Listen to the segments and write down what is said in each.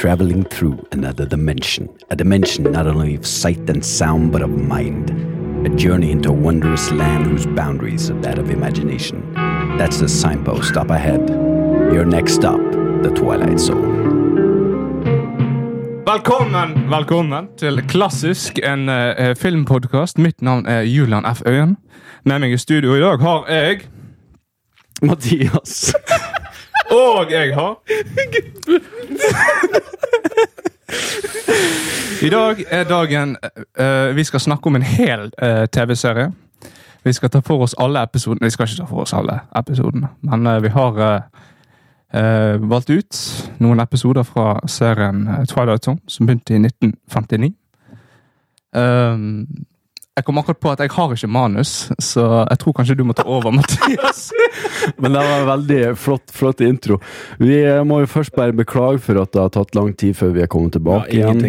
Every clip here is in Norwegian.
traveling through another dimension. A dimension not only of sight and sound, but of mind. A journey into a wondrous land whose boundaries are that of imagination. That's the signpost up ahead. Your next stop, the Twilight Zone. Velkommen til Klassisk, en filmpodcast. Mitt navn Julian F. Øyen. Med meg i studio i dag har jeg Mathias. Og jeg har I dag dagen vi skal snakke om en hel TV-serie. Vi skal ta for oss alle episodene. Vi skal ikke ta for oss alle episodene, men vi har valgt ut noen episoder fra serien Twilight Zone, som begynte i 1959. Jeg kom akkurat på at jeg har ikke manus, så jeg tror kanskje du må ta over, Mathias. Men det var en veldig flott intro. Vi må jo først bare beklage for at det har tatt lang tid før vi er kommet tilbake igjen.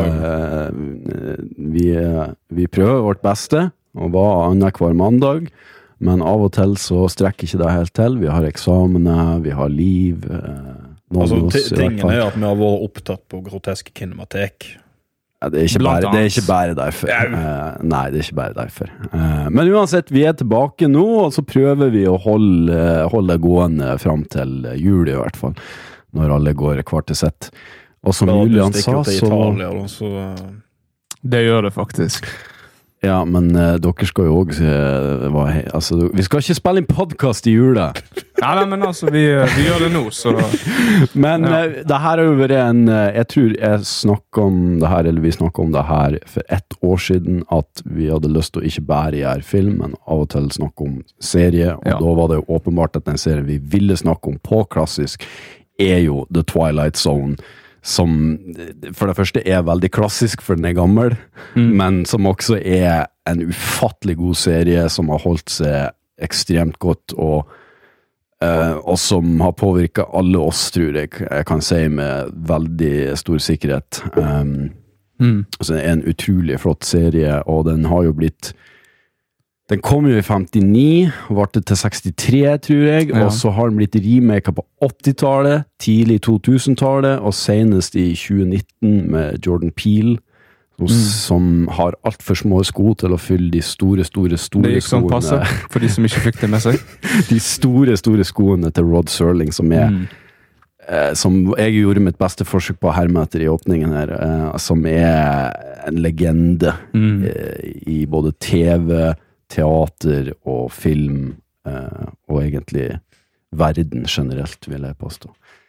Vi prøver vårt beste, og var annet hver mandag. Men av og til så strekker ikke det helt til. Vi har eksamener, vi har liv. Tingen er at vi har vært opptatt på grotesk kinematek. Ja, det er ikke bare derfor. Nei, det er ikke bare derfor. Men uansett, vi er tilbake nå, og så prøver vi å holde det gående frem til jul i hvert fall. Når alle går hvert til sett. Og som Julian sa, så... Det gjør det faktisk. Ja, men dere skal jo også vi skal ikke spille en podcast i jula. Nei, men altså, vi gjør det nå, så... Men det her har jo vært jeg tror jeg snakket om det her, eller vi snakket om det her for 1 år siden, at vi hadde lyst til å ikke bare gjøre film, men av og til snakke om serie, og da var det jo åpenbart at den serien vi ville snakke om på klassisk, er jo The Twilight Zone, som for det første er veldig klassisk, for den er gammel, men som også er en ufattelig god serie, som har holdt seg ekstremt godt, og som har påvirket alle oss, tror jeg kan si med veldig stor sikkerhet. Altså, det er en utrolig flott serie, og den har jo blitt... Den kom jo i 59, varte til 63, tror jeg, og så har den blitt remaket på 80-tallet, tidlig 2000-tallet, og senest i 2019 med Jordan Peele, som har alt for små sko til å fylle de store skoene. Det gikk sånn passe, for de som ikke fikk det med seg. De store skoene til Rod Serling, som som jeg gjorde mitt beste forsøk på å herme etter i åpningen her, som er en legende i både TV, teater og film, og egentlig verden generelt, vil jeg påstå.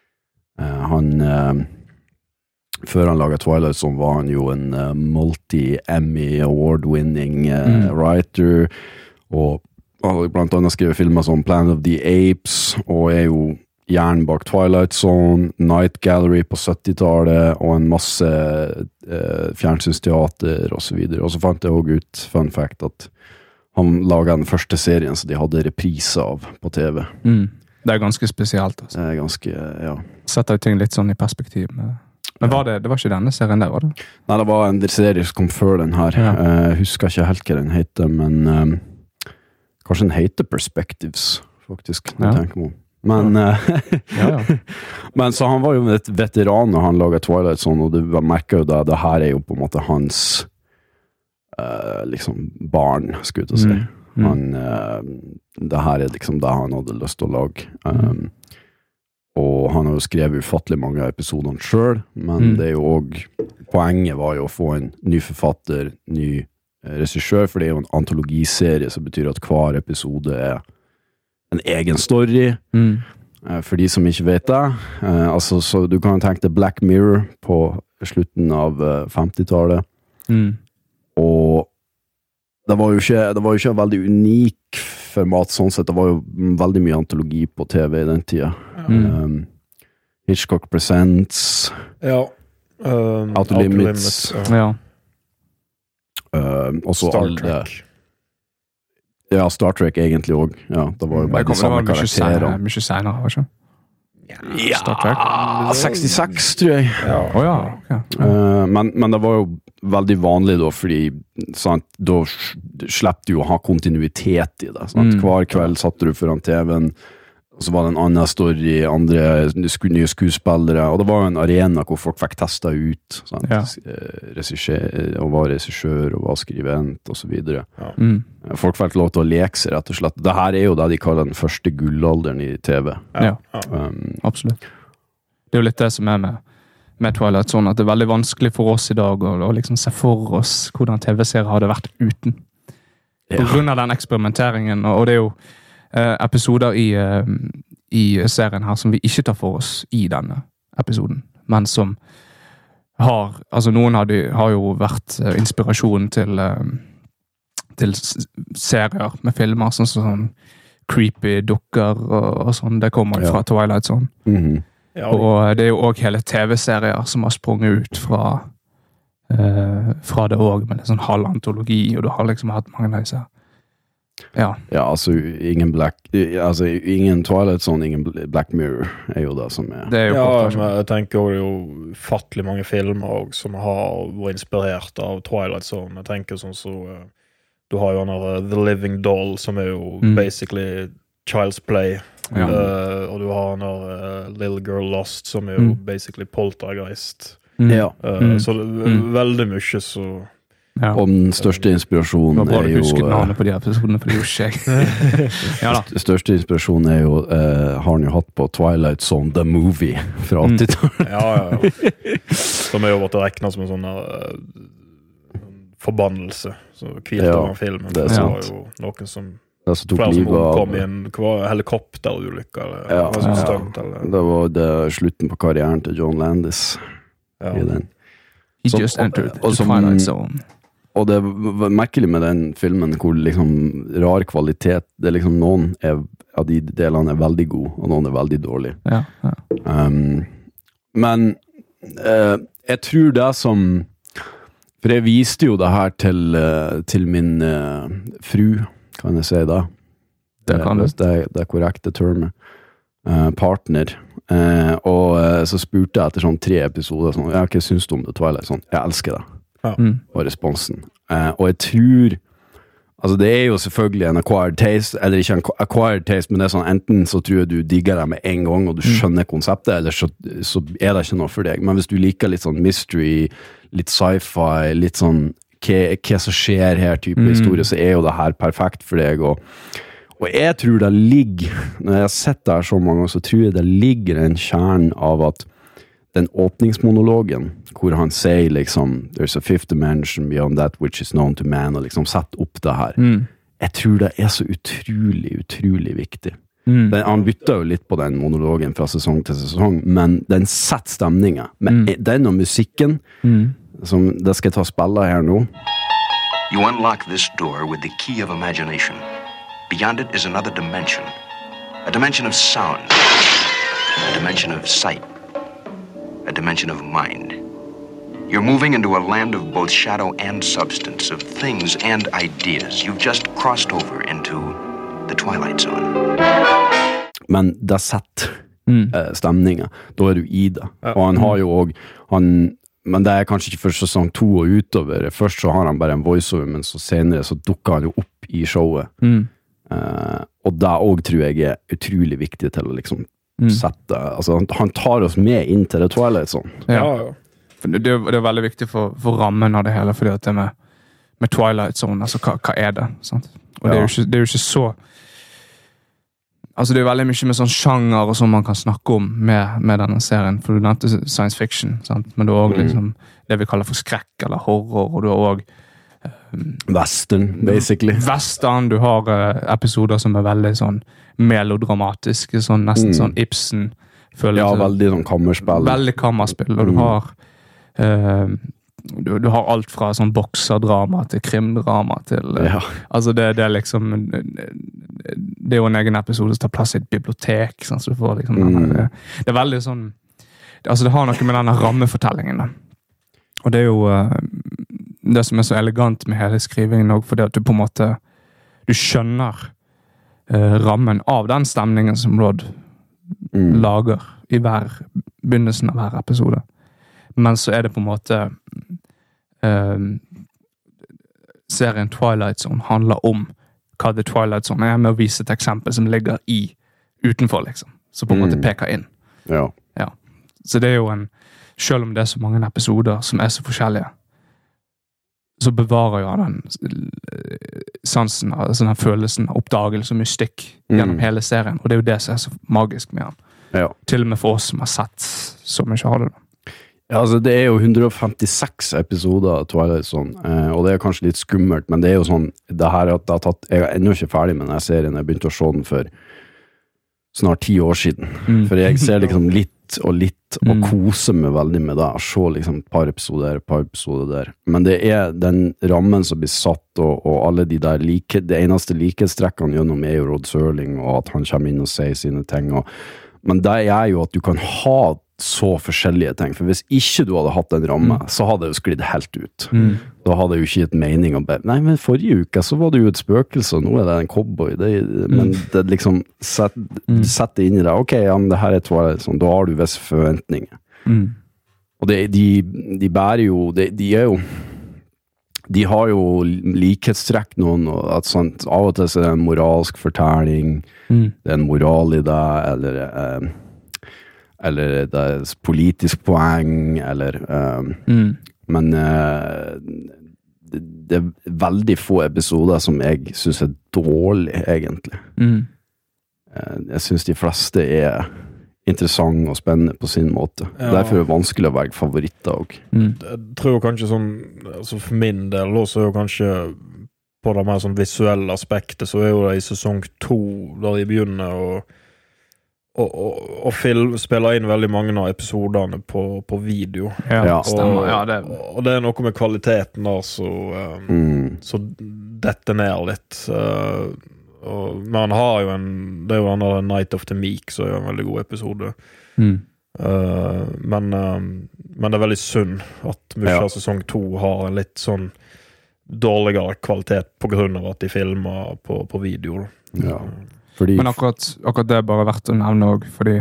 Før han laget Twilight Zone var han jo en multi-Emmy award-winning writer, og blant annet skrevet filmer som Planet of the Apes, og er jo hjernen bak Twilight Zone, Night Gallery på 70-tallet, og en masse fjernsynsteater og så videre. Og så fant jeg også ut, fun fact, at han laget den første serien så de hadde repriser av på TV. Det er ganske spesielt. Altså. Det er ganske, ja. Setter jo ting litt sånn i perspektiv. Men det var ikke denne serien der, var det? Nei, det var en serie som kom før den her. Jeg husker ikke helt hva den heter, men kanskje den heter Perspectives, faktisk, når jeg tenker meg om. Men, men så han var jo et veteran når han laget Twilight Zone, og du merker jo det her er jo på en måte hans liksom barn, skulle jeg til å si. Det her er liksom det han hadde lyst til å lage. Og han har jo skrevet ufattelig mange av episodene selv, men det er jo også, poenget var jo å få en ny forfatter, ny regissør, for det er jo en antologiserie, som betyr at hver episode er en egen story. For de som ikke vet det, altså, så du kan tenke deg Black Mirror på slutten av 50-tallet, og det var jo ikke en veldig unik format sånn sett. Det var jo veldig mye antologi på TV i den tida. Hitchcock Presents, Outer Limits, Star Trek. Ja, Star Trek egentlig også. Ja, det var jo bare de samme karakterer. Mye senere, var ikke? Ja, Star Trek. 66, tror jeg. Okay. Men det var jo veldig vanlig da, fordi sant, da slipper du å ha kontinuitet i det. Sant? Hver kveld satt du foran TV-en, så var det en annen story, andre nye skuespillere, og det var jo en arena hvor folk fikk testet ut, sant? Ja. Og var regissør, og var skrivent, og så videre. Ja. Folk fikk lov til å leke seg, rett og slett. Det her er jo det de kaller den første gullalderen i TV. Ja. Absolutt. Det er jo litt det som er med Twilight Zone, at det er veldig vanskelig for oss i dag å liksom se for oss hvordan TV-serier hadde vært uten. På grunn av den eksperimenteringen, og det er jo episoder i serien her som vi ikke tar for oss i denne episoden, men som altså noen har jo vært inspirasjon til serier med filmer, sånn creepy dukker og sånn, det kommer jo fra Twilight Zone. Ja, og det er jo også hele TV-serier som har sprunget ut fra det også, med en sånn halvantologi, og du har liksom hatt mange av disse. Ja, altså ingen Twilight Zone, ingen Black Mirror er jo det som er. Det er jo men jeg tenker også det er jo fattelig mange filmer som har vært inspirert av Twilight Zone. Jeg tenker sånn så du har jo denne The Living Doll, som er jo basically Child's Play. Og du har denne Little Girl Lost, som er jo basically Poltergeist. Så veldig mye så... Ja. Og den største inspirasjonen er jo... Husker navnet på de episodene, for det er jo ikke jeg. Største inspirasjonen er jo, har han jo hatt på Twilight Zone, The Movie, fra 80-tallet. Ja. Som er jo vært regnet som en sånn forbannelse, så kvilt av den filmen. Det var jo noen som... Flere som omkom i en helikopterulykke, det var slutten på karrieren til John Landis i den. He just entered the Twilight Zone. Og det var merkelig med den filmen hvor liksom rar kvalitet, det liksom noen av de delene er veldig gode, og noen er veldig dårlige. Men jeg tror det som, for jeg viste jo det her til min fru, kan jeg si det? Det er korrekte termet. Partner. Og så spurte jeg etter sånn 3 episoder, sånn, hva synes du om det, Twilight? Sånn, jeg elsker det. Og responsen. Og jeg tror, altså det er jo selvfølgelig en acquired taste, eller ikke en acquired taste, men det er sånn, enten så tror jeg du digger det med en gang, og du skjønner konseptet, eller så er det ikke noe for deg. Men hvis du liker litt sånn mystery, litt sci-fi, litt sånn hva som skjer her type historie, så er jo det her perfekt for deg, og jeg tror det ligger, når jeg har sett det her så mange ganger, så tror jeg det ligger en kjern av at den åpningsmonologen, hvor han sier liksom, there's a fifth dimension beyond that which is known to man, og liksom sett opp det her. Jeg tror det er så utrolig viktig. Han bytter jo litt på den monologen fra sesong til sesong, men den setter stemningen. Men den og musikken, som det skal jeg ta spillet her nå. You unlock this door with the key of imagination. Beyond it is another dimension. A dimension of sound. A dimension of sight. A dimension of mind. You're moving into a land of both shadow and substance, of things and ideas. You've just crossed over into the Twilight Zone. Men det setter stemningen. Da er du i det. Og han har jo også, men det er kanskje ikke for sesong 2 og utover. Først så har han bare en voiceover, men så senere så dukker han jo opp i showet. Og det også tror jeg er utrolig viktig til å liksom sette, altså han tar oss med inn til det Twilight Zone. Ja. Det er veldig viktig for rammen av det hele, fordi at det med Twilight Zone, altså hva er det? Sant? Og det er jo ikke så, altså det er veldig mye med sånn sjanger og sånn man kan snakke om med denne serien, for du nevnte science fiction, sant? Men du har også liksom det vi kaller for skrekk eller horror, og du har også Western, basically. Western, du har episoder som er veldig sånn melodramatiske, sånn, nesten sånn Ibsen. Ja, veldig sånn kammerspill. Veldig kammerspill, og du har alt fra sånn bokserdrama til krimdrama til altså det er liksom det er jo en egen episode som tar plass i et bibliotek, sånn, så du får liksom det er veldig sånn, altså det har noe med denne rammefortellingen da. Og det er jo det som er så elegant med hele skrivingen også, fordi at du på en måte du skjønner rammen av den stemningen som Rod lager i begynnelsen av hver episode. Men så er det på en måte serien Twilight Zone handler om hva The Twilight Zone er, med å vise et eksempel som ligger i utenfor, liksom. Så på en måte peker inn. Ja. Ja. Så det er jo selv om det er så mange episoder som er så forskjellige, så bevarer jo den sansen, altså den følelsen, oppdagelse og mystikk gjennom hele serien. Og det er jo det som er så magisk med den. Ja. Til og med for oss som har sett så mye av det. Ja, altså det er jo 156 episoder av Twilight Zone, og det er kanskje litt skummelt, men det er jo sånn, det her at det har tatt, jeg er ennå ikke ferdig med denne serien, jeg begynte å se den for snart 10 år siden, for jeg ser liksom litt og koser meg veldig med det, å se liksom et par episoder der, men det er den rammen som blir satt, og alle de der det eneste likhetstrekkene gjennom er jo Rod Serling, og at han kommer inn og sier sine ting, men det er jo at du kan ha så forskjellige ting, for hvis ikke du hadde hatt den ramme, så hadde det jo sklidd helt ut. Da hadde det jo ikke gitt mening å nei, men forrige uke så var det jo et spøkelse, og nå er det en cowboy, men det liksom sett det inn i det, ok, ja, men det her er Twilight, sånn, da har du visse forventninger. Og de bærer jo, de er jo de har jo likhetstrekk noen, og at sånt, av og til så er det en moralsk fortelling, det er en moral i det, eller det er politisk poeng, eller men det er veldig få episoder som jeg synes er dårlig, egentlig. Jeg synes de fleste er interessant og spennende på sin måte. Derfor er det vanskelig å velge favoritter også. Jeg tror kanskje sånn, altså for min del også er jo kanskje på det mer sånn visuelle aspektet, så er jo det i sesong 2 der de begynner å spille inn veldig mange av episodene på video. Ja, stemmer. Og det er noe med kvaliteten der, så dette ned litt. Men han har jo det er jo den Night of the Meek, så er jo en veldig god episode. Men det er veldig synd at mye av sesong 2 har en litt sånn dårligere kvalitet på grunn av at de filmer på video. Ja. Men akkurat det er bare verdt å nevne også, fordi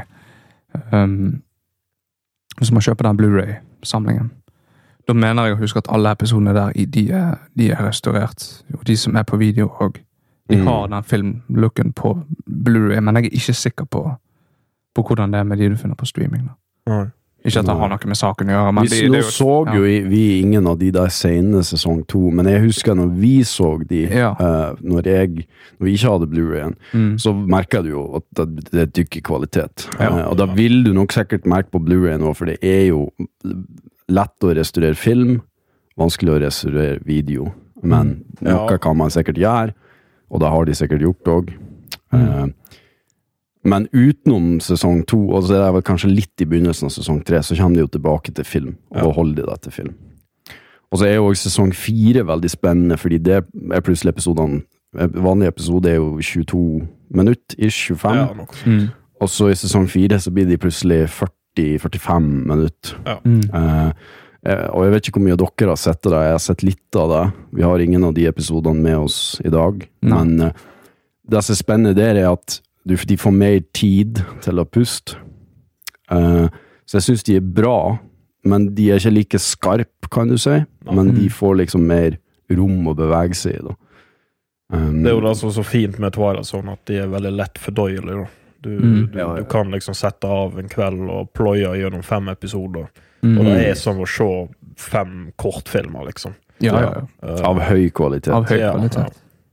hvis man kjøper den Blu-ray-samlingen, da mener jeg å huske at alle episodene der, de er restaurert, og de som er på video og de har den filmlooken på Blu-ray, men jeg er ikke sikker på hvordan det er med de du finner på streaming. Ikke at det har noe med saken å gjøre, men nå så jo vi ingen av de der senere sesong 2, men jeg husker når vi så de, når vi ikke hadde Blu-rayen, så merket du jo at det er dykker kvalitet. Og da vil du nok sikkert merke på Blu-rayen også, for det er jo lett å restaurere film, vanskelig å restaurere video, men noe kan man sikkert gjøre, og det har de sikkert gjort også. Men utenom sesong 2, og så er det vel kanskje litt i begynnelsen av sesong 3, så kommer de jo tilbake til film, og da holder de det til film. Og så er jo også sesong 4 veldig spennende, fordi det er plutselig episodene, vanlig episode er jo 22 minutter, ish 25, og så i sesong 4 så blir de plutselig 40-45 minutter. Og jeg vet ikke hvor mye dere har sett det, jeg har sett litt av det, vi har ingen av de episodene med oss i dag, men det som er spennende der er at de får mer tid til å puste. Så jeg synes de er bra, men de er ikke like skarp, kan du si. Men de får liksom mer rom å bevege seg i, da. Det er jo det som er så fint med Twilight Zone, at de er veldig lett fordøyelige, da. Du kan liksom sette av en kveld og pløye gjennom 5 episoder. Og det er som å se 5 kortfilmer, liksom. Av høy kvalitet.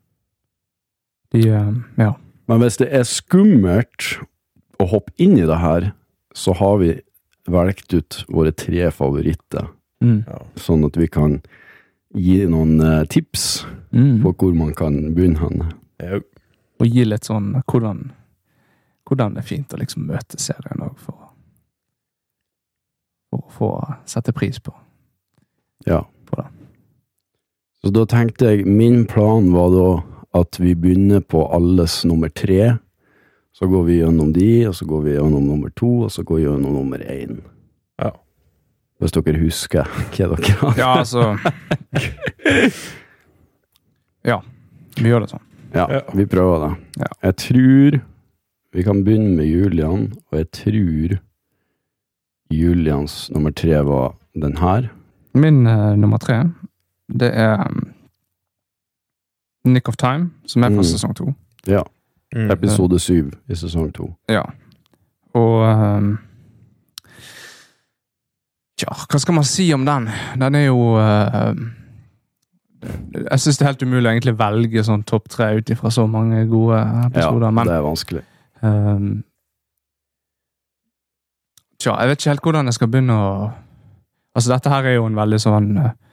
Men hvis det er skummelt å hoppe inn i det her, så har vi valgt ut våre 3 favoritter. Sånn at vi kan gi noen tips på hvor man kan begynne. Og gi litt sånn hvordan det er fint å liksom møte serien også, for å få sette pris på det. Så da tenkte jeg, min plan var da at vi begynner på alles nummer 3, så går vi gjennom de, og så går vi gjennom nummer 2, og så går vi gjennom nummer 1. Hvis dere husker hva dere har. Ja, altså. Vi gjør det sånn. Vi prøver det. Jeg tror vi kan begynne med Julian, og jeg tror Julians nummer 3 var den her. Min nummer 3, det er Nick of Time, som er fra sesong 2. Episode 7 i sesong 2. Ja. Og hva skal man si om den? Den jo jeg synes det helt umulig å egentlig velge sånn topp 3 ut ifra så mange gode episoder. Ja, men det vanskelig. Jeg vet ikke helt hvordan jeg skal begynne å... Altså, dette her jo en veldig sånn...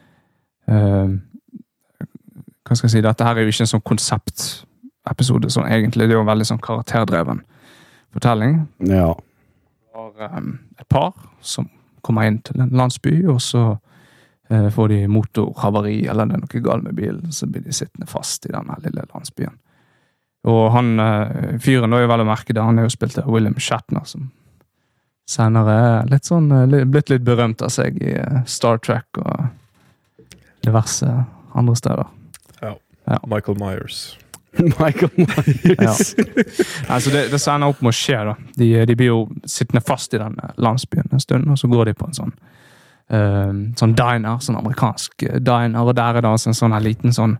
hva skal jeg si? Dette her jo ikke en sånn konseptepisode, sånn egentlig. Det jo en veldig sånn karakterdreven fortelling. Ja. Det var et par som kommer inn til en landsby, og så får de motorhavari, eller det noe galt med bilen, så blir de sittende fast i denne lille landsbyen. Og han, fyren da jo vel å merke det, han jo spilt av William Shatner, som senere litt sånn, blitt litt berømt av seg i Star Trek og diverse andre steder. Ja. Michael Myers. Michael Myers. Altså det sender opp med å skje da. De blir jo sittende fast i den landsbyen en stund, og så går de på en sånn diner, sånn amerikansk diner, og der det altså en sånn her liten sånn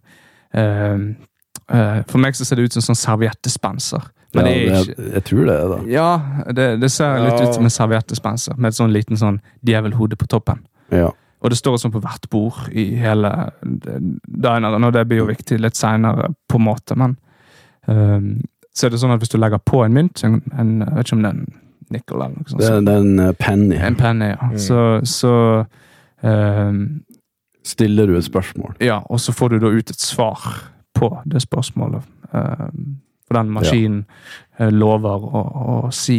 for meg så ser det ut som en sånn serviettespenser. Men det ikke... Jeg tror det da. Ja, det ser litt ut som en serviettespenser, med et sånn liten sånn djevelhode på toppen. Ja. Og det står sånn på hvert bord i hele dineren, og det blir jo viktig litt senere på en måte, men så det sånn at hvis du legger på en mynt, jeg vet ikke om det en nickel eller noe sånt. Det en penny. En penny, ja. Så stiller du et spørsmål. Ja, og så får du da ut et svar på det spørsmålet. For den maskinen lover å si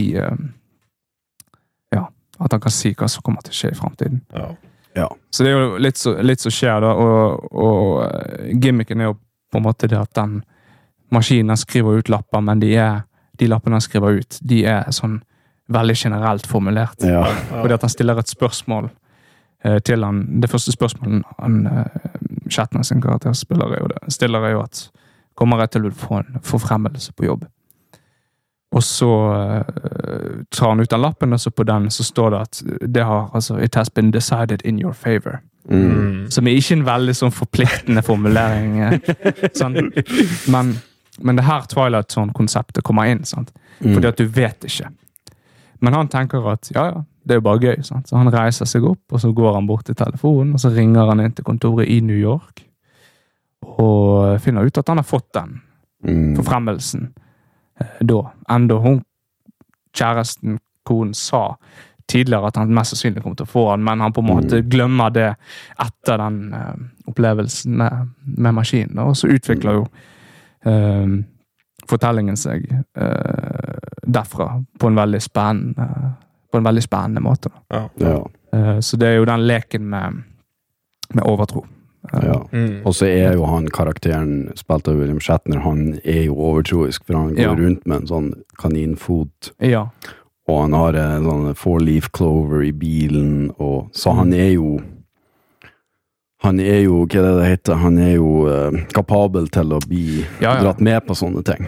at han kan si hva som kommer til å skje i fremtiden. Ja. Så det jo litt så skjer da, og gimmicken jo på en måte det at den maskinen skriver ut lapper, men de lappene han skriver ut, de sånn veldig generelt formulert. Ja. Fordi at han stiller et spørsmål til han, det første spørsmålet han Shatner sin karakter stiller jo at kommer jeg til å få en forfremmelse på jobb? Og så tar han ut den lappen, og så på den så står det at det har, altså, it has been decided in your favor. Som ikke en veldig sånn forpliktende formulering. Sånn. Men det her Twilight Zone-konseptet kommer inn, sant? Fordi at du vet ikke. Men han tenker at, ja, det jo bare gøy, sant? Så han reiser seg opp, og så går han bort til telefonen, og så ringer han inn til kontoret i New York, og finner ut at han har fått den forfremmelsen da. Enda kjæresten, konen, sa tidligere at han mest sannsynlig kom til å få den, men han på en måte glemmer det etter den opplevelsen med maskinen, og så utvikler jo fortellingen seg derfra på en veldig spennende måte. Ja. Så det jo den leken med overtro. Ja. Og så jo han karakteren spilt av William Shatner, han jo overtroisk, for han går rundt med en sånn kaninfot, og han har en sånn 4-leaf clover i bilen, og så han jo hva det heter, han jo kapabel til å bli dratt med på sånne ting.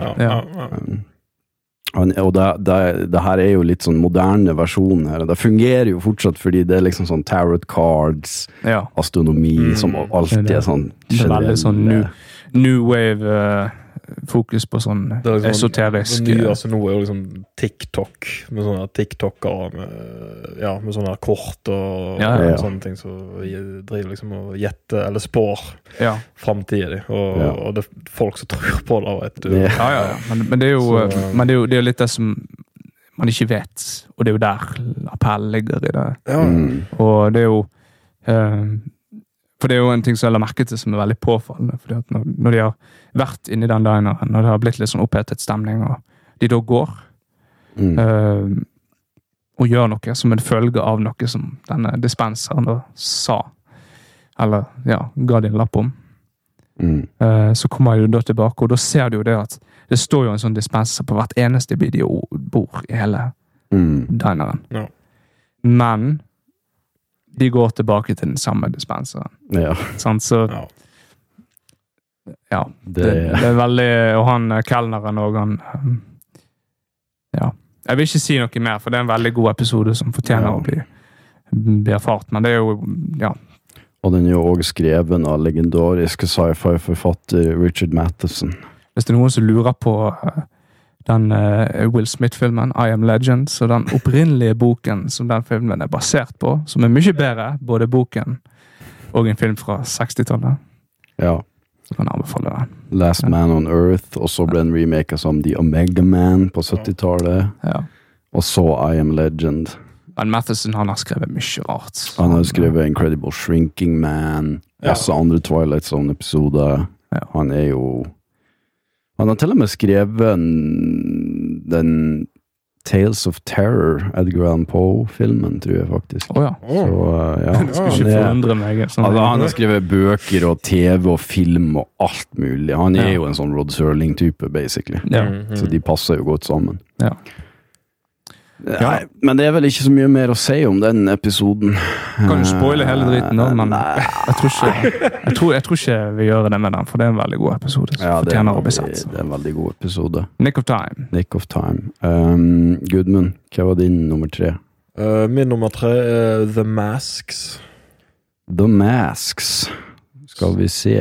Og det her jo litt sånn moderne versjon her, og det fungerer jo fortsatt fordi det liksom sånn tarot cards, astronomi, som alltid sånn det veldig sånn new wave fokus på sånn esoterisk. Det nye altså nå jo liksom TikTok, med sånne TikToker med sånne kort og sånne ting, så driver liksom og gjetter eller spår fremtidig, og det folk som tror på det, vet du. Men det jo det litt det som man ikke vet, og det jo der appell ligger i det. Og det jo for det jo en ting som jeg la merke til som veldig påfallende, fordi at når de har vært inne i den dineren, når det har blitt litt sånn opphetet stemning, og de da går og gjør noe som en følge av noe som denne dispenseren da sa, eller ga de en lapp om, så kommer de da tilbake, og da ser du jo det at det står jo en sånn dispenser på hvert eneste videobord i hele dineren. Men de går tilbake til den samme dispenseren. Sånn, så det veldig, og han kelneren og han jeg vil ikke si noe mer, for det en veldig god episode som fortjener å bli erfart, men det jo og den jo også skreven av legendariske sci-fi-forfatter Richard Matheson. Hvis det noen som lurer på den Will Smith-filmen, I Am Legend, så den opprinnelige boken som den filmen er basert på, som er mye bedre, både boken og en film fra 60-tallet. Ja. Så kan jeg anbefale den. Last Man on Earth, og så ble den remaket som The Omega Man på 70-tallet. Ja. Og så I Am Legend. Men Matheson, han har skrevet mye rart. Han har skrevet Incredible Shrinking Man, også andre Twilight Zone-episoder. Ja. Han er jo... Han har til og med skrevet den Tales of Terror, Edgar Allan Poe-filmen, tror jeg faktisk. Åja. Så, ja. Det skal ikke forundre meg. Han har skrevet bøker og TV og film og alt mulig. Han er jo en sånn Rod Serling-type, basically. Ja. Så de passer jo godt sammen. Ja. Nei, men det er vel ikke så mye mer å si om den episoden. Kan du spoile hele dritten nå, men jeg tror ikke vi gjør det med den, for det er en veldig god episode. Ja, det er en veldig god episode. Nick of Time. Gudmund, hva var din nummer 3? Min nummer 3 er The Masks. The Masks. Skal vi se.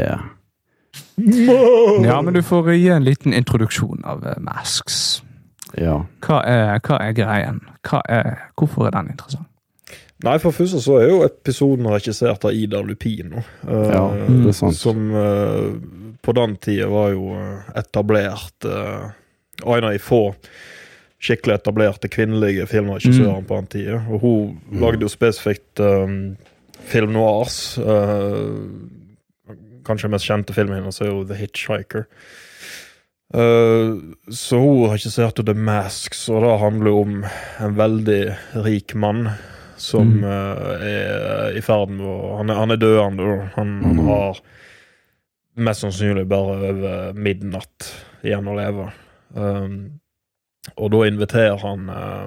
Ja, men du får gi en liten introduksjon av Masks. Ja. Hva er greien? Hvorfor er den interessant? Nei, for først så er jo episoden regissert av Ida Lupino. Ja, det er sant. Som på den tiden var jo etablert en av de få skikkelig etablerte kvinnelige filmregissører på den tiden. Og hun lagde jo spesifikt film noirs. Kanskje mest kjente filmen hennes er jo The Hitchhiker. Så hun regisserte The Masks, og det handler om en veldig rik mann som er i ferd med han er døende, han har mest sannsynlig bare over midnatt igjen å leve, og da inviterer han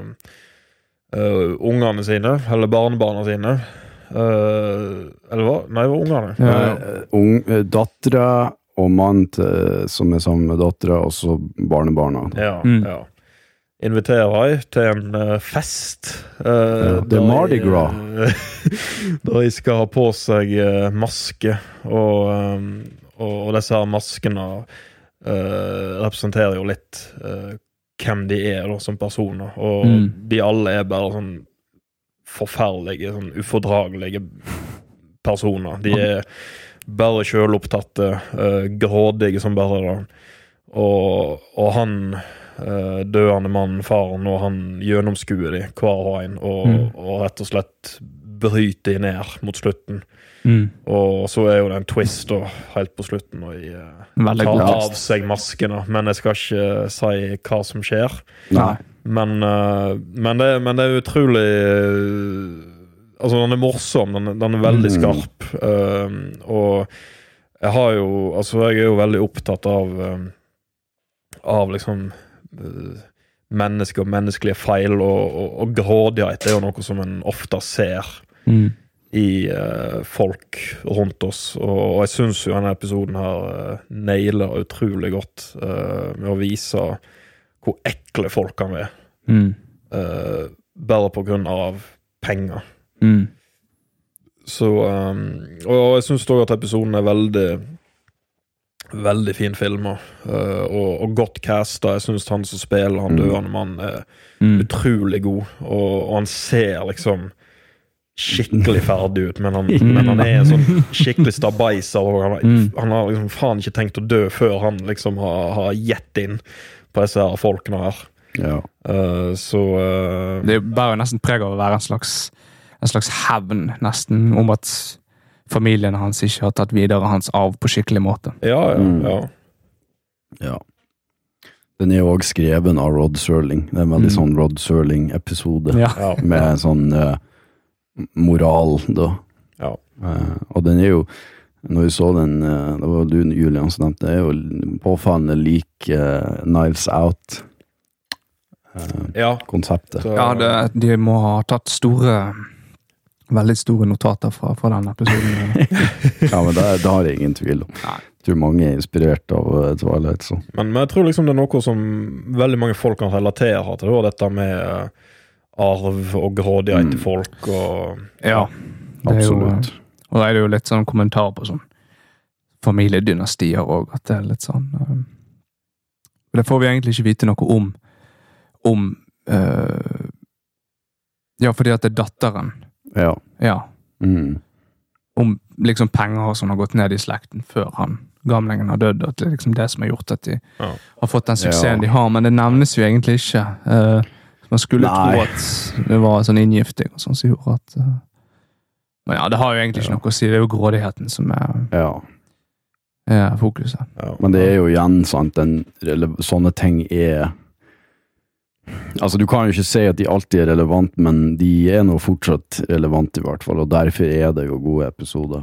ungene sine, eller barnebarna sine, eller hva? Nei, det var ungene. Dattera og mannen som er sammen med dattera, og så barnebarna. Ja. Inviterer jeg til en fest. Det er Mardi Gras. Da jeg skal ha på seg maske, og disse her maskene representerer jo litt hvem de er da, som personer, og de alle er bare sånn forferdelige, sånn ufordragelige personer. De er bare selvopptatte, grådige som bare da. Og han, døende mannen, faren, og han gjennomskuer de hver veien, og rett og slett bryter de ned mot slutten. Og så er jo det en twist da, helt på slutten, og de tar av seg maskene, men jeg skal ikke si hva som skjer. Nei. Men det er utrolig... Altså, den er morsom, den er veldig skarp, og jeg er jo veldig opptatt av liksom mennesker og menneskelige feil, og grådighet er jo noe som en ofte ser i folk rundt oss, og jeg synes jo denne episoden her nailer utrolig godt med å vise hvor ekle folk kan være, bare på grunn av penger. Så og jeg synes også at episoden er veldig fin filmer, og godt castet. Jeg synes han som spiller han døende mann er utrolig god, og han ser liksom skikkelig ferdig ut, men han er en sånn skikkelig stabeiser, og han har liksom faen ikke tenkt å dø før han liksom har gjett inn på disse her folkene her. Ja. Så det er bare nesten preg av å være en slags hevn, nesten, om at familien hans ikke har tatt videre hans arv på skikkelig måte. Ja. Den er jo også skreven av Rod Serling. Det er en veldig sånn Rod Serling-episode, med en sånn moral, da. Ja. Og den er jo, når vi så den, det var du, Julian, som nevnte, det er jo påfallende lik Knives Out. Konseptet. Ja, de må ha tatt veldig store notater fra den episoden. Ja, men det har jeg ingen tvil om. Jeg tror mange er inspirert av Twilight. Så. Men jeg tror liksom det er noe som veldig mange folk kan relatere til, dette med arv og grådighet til folk. Ja, absolutt. Og da er det jo litt sånn kommentar på sånn familiedynastier også, at det er litt sånn det får vi egentlig ikke vite noe om ja, fordi at det datteren. Ja. Om liksom penger som har gått ned i slekten før gamlingen har dødd, at det er liksom det som har gjort at de har fått den suksessen de har, men det nevnes jo egentlig ikke. Man skulle tro at det var sånn inngifting og sånn som gjorde at men ja, det har jo egentlig ikke noe å si, det er jo grådigheten som er fokuset. Men det er jo igjen sant, sånne ting altså du kan jo ikke si at de alltid er relevant, men de er nå fortsatt relevant i hvert fall, og derfor er det jo gode episoder.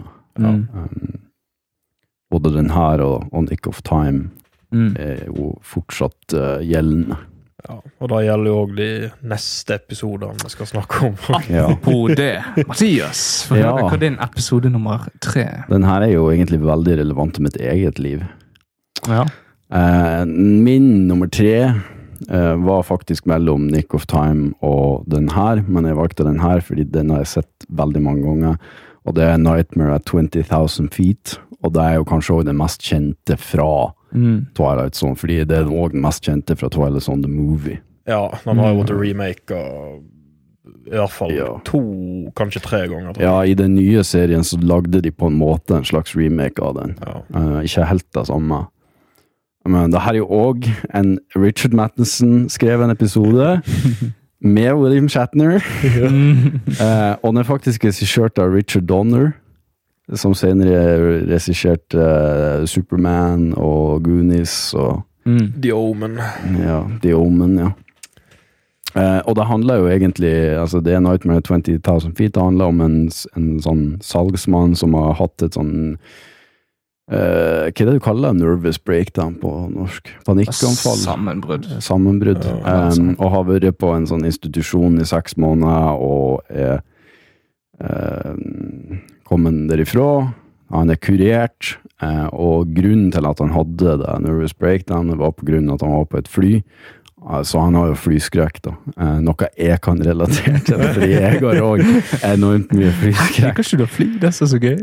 Både den her og Nick of Time er jo fortsatt gjeldende. Ja, og da gjelder jo også de neste episoderne vi skal snakke om. Apropos det, Mathias, hva er din episode nummer 3? Den her er jo egentlig veldig relevant til mitt eget liv. Ja. Min nummer 3 var faktisk mellom Nick of Time og den her, men jeg valgte den her fordi den har jeg sett veldig mange ganger, og det er Nightmare at 20,000 Feet, og det er jo kanskje også den mest kjente fra Twilight Zone, fordi det er også den mest kjente fra Twilight Zone, The Movie. Ja, den har jo vært remake i hvert fall 2, kanskje 3 ganger. Ja, i den nye serien så lagde de på en måte en slags remake av den. Ikke helt det samme. Men det her er jo også en Richard Matheson skrev en episode med William Shatner. Og den er faktisk regissert av Richard Donner, som senere regisserte Superman og Goonies og The Omen. Ja, The Omen, ja. Og det handler jo egentlig, altså det er Nightmare at 20,000 Feet, det handler om en sånn salgsmann som har hatt et sånn hva er det du kaller nervous breakdown på norsk? Panikkanfall? Sammenbrudd. Og har vært på en sånn institusjon i 6 måneder og er kommet derifra. Han er kurert, og grunnen til at han hadde det nervous breakdown var på grunn av at han var på et fly. Så han har jo flyskrekk da. Noe jeg kan relatere til det, fordi jeg har også enormt mye flyskrekk. Kan ikke du fly? Det er så gøy.